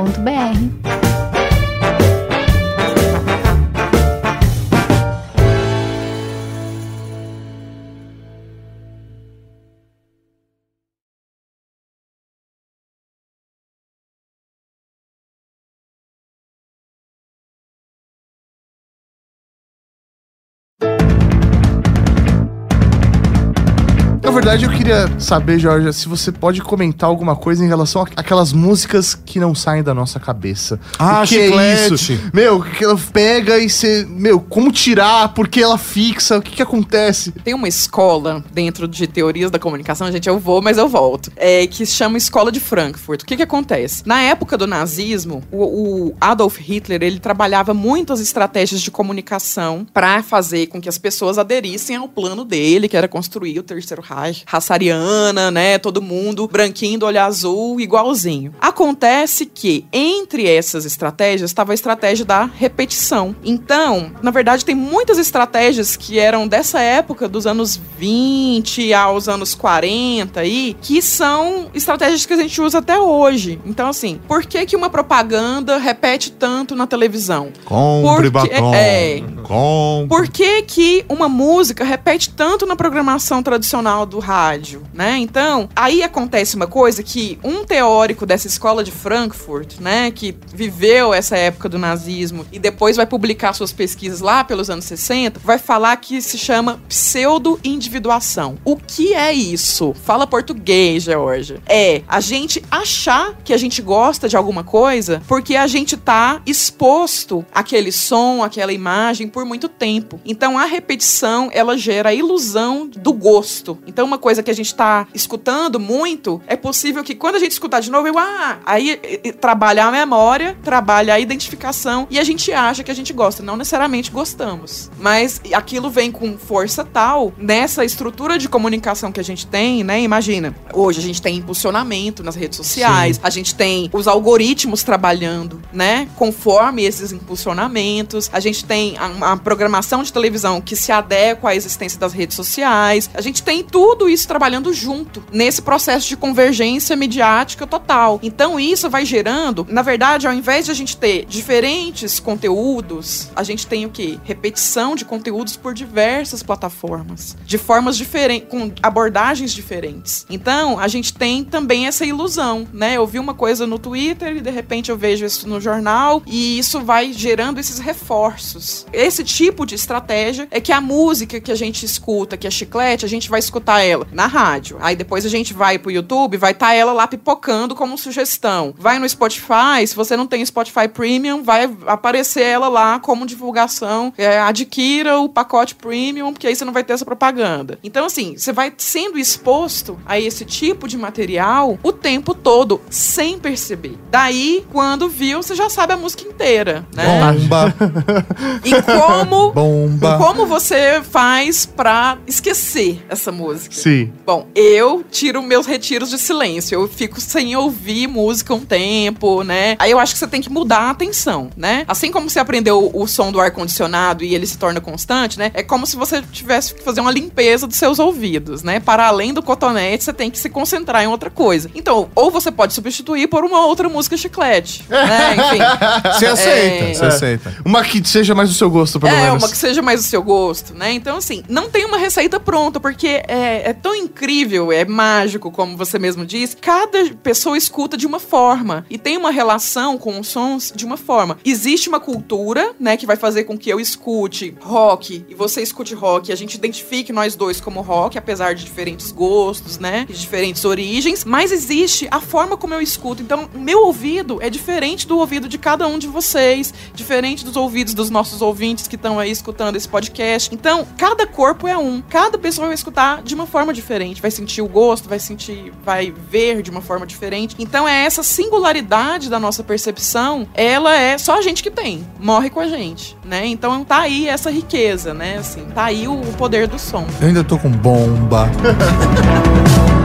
Na verdade, eu queria saber, Jorge, se você pode comentar alguma coisa em relação àquelas músicas que não saem da nossa cabeça. Ah, o que é isso? chiclete. Meu, que ela pega e você... Meu, como tirar? Por que ela fixa? O que acontece? Tem uma escola dentro de teorias da comunicação, gente, eu vou, mas eu volto, que se chama Escola de Frankfurt. O que acontece? Na época do nazismo, o Adolf Hitler, ele trabalhava muitas estratégias de comunicação para fazer com que as pessoas aderissem ao plano dele, que era construir o Terceiro Reich, raça ariana, né, todo mundo branquinho do olho azul, igualzinho. Acontece que entre essas estratégias estava a estratégia da repetição. Então, na verdade, tem muitas estratégias que eram dessa época, dos anos 20 aos anos 40 aí, que são estratégias que a gente usa até hoje. Então, assim, por que uma propaganda repete tanto na televisão? Compre batom. Compre. Por que uma música repete tanto na programação tradicional tradicional do rádio, né? Então, aí acontece uma coisa que um teórico dessa escola de Frankfurt, né, que viveu essa época do nazismo e depois vai publicar suas pesquisas lá pelos anos 60, vai falar que se chama pseudo-individuação. O que é isso? Fala português, Georgia. É a gente achar que a gente gosta de alguma coisa porque a gente tá exposto àquele som, àquela imagem por muito tempo. Então, a repetição, ela gera a ilusão do gosto. Então, uma coisa que a gente tá escutando muito, é possível que quando a gente escutar de novo, aí trabalha a memória, trabalha a identificação e a gente acha que a gente gosta. Não necessariamente gostamos. Mas aquilo vem com força tal, nessa estrutura de comunicação que a gente tem, né? Imagina, hoje a gente tem impulsionamento nas redes sociais, a gente tem os algoritmos trabalhando, né? Conforme esses impulsionamentos, a gente tem a programação de televisão que se adequa à existência das redes sociais, a gente tem tudo isso trabalhando junto, nesse processo de convergência midiática total. Então isso vai gerando, na verdade, ao invés de a gente ter diferentes conteúdos, a gente tem o quê? Repetição de conteúdos por diversas plataformas, de formas diferentes, com abordagens diferentes. Então, a gente tem também essa ilusão, né? Eu vi uma coisa no Twitter e de repente eu vejo isso no jornal e isso vai gerando esses reforços. Esse tipo de estratégia é que a música que a gente escuta, que é chiclete, a gente vai escutar ela na rádio. Aí depois a gente vai pro YouTube, vai estar ela lá pipocando como sugestão. Vai no Spotify, se você não tem Spotify Premium, vai aparecer ela lá como divulgação. Adquira o pacote Premium, porque aí você não vai ter essa propaganda. Então, assim, você vai sendo exposto a esse tipo de material o tempo todo, sem perceber. Daí, quando viu, você já sabe a música inteira, né? Bomba. E Bomba. como você faz pra esquecer essa música? Sim. Bom, eu tiro meus retiros de silêncio. Eu fico sem ouvir música um tempo, né? Aí eu acho que você tem que mudar a atenção, né? Assim como você aprendeu o som do ar-condicionado e ele se torna constante, né? É como se você tivesse que fazer uma limpeza dos seus ouvidos, né? Para além do cotonete, você tem que se concentrar em outra coisa. Então, ou você pode substituir por uma outra música chiclete, né? Enfim. Você aceita, você aceita. Uma que seja mais do seu gosto, pelo menos. Uma que seja mais do seu gosto, né? Então, assim, não tem uma receita pronta, porque é tão incrível, é mágico, como você mesmo disse. Cada pessoa escuta de uma forma e tem uma relação com os sons de uma forma. Existe uma cultura, né, que vai fazer com que eu escute rock e você escute rock e a gente identifique nós dois como rock, apesar de diferentes gostos, né, de diferentes origens, mas existe a forma como eu escuto. Então, o meu ouvido é diferente do ouvido de cada um de vocês, diferente dos ouvidos dos nossos ouvintes que estão aí escutando esse podcast. Então, cada corpo é um. Cada pessoa vai escutar de uma forma diferente, vai sentir o gosto, vai ver de uma forma diferente. Então, é essa singularidade da nossa percepção, ela é só a gente que tem, morre com a gente, né? Então, tá aí essa riqueza, né? Assim, tá aí o poder do som. Eu ainda tô com bomba.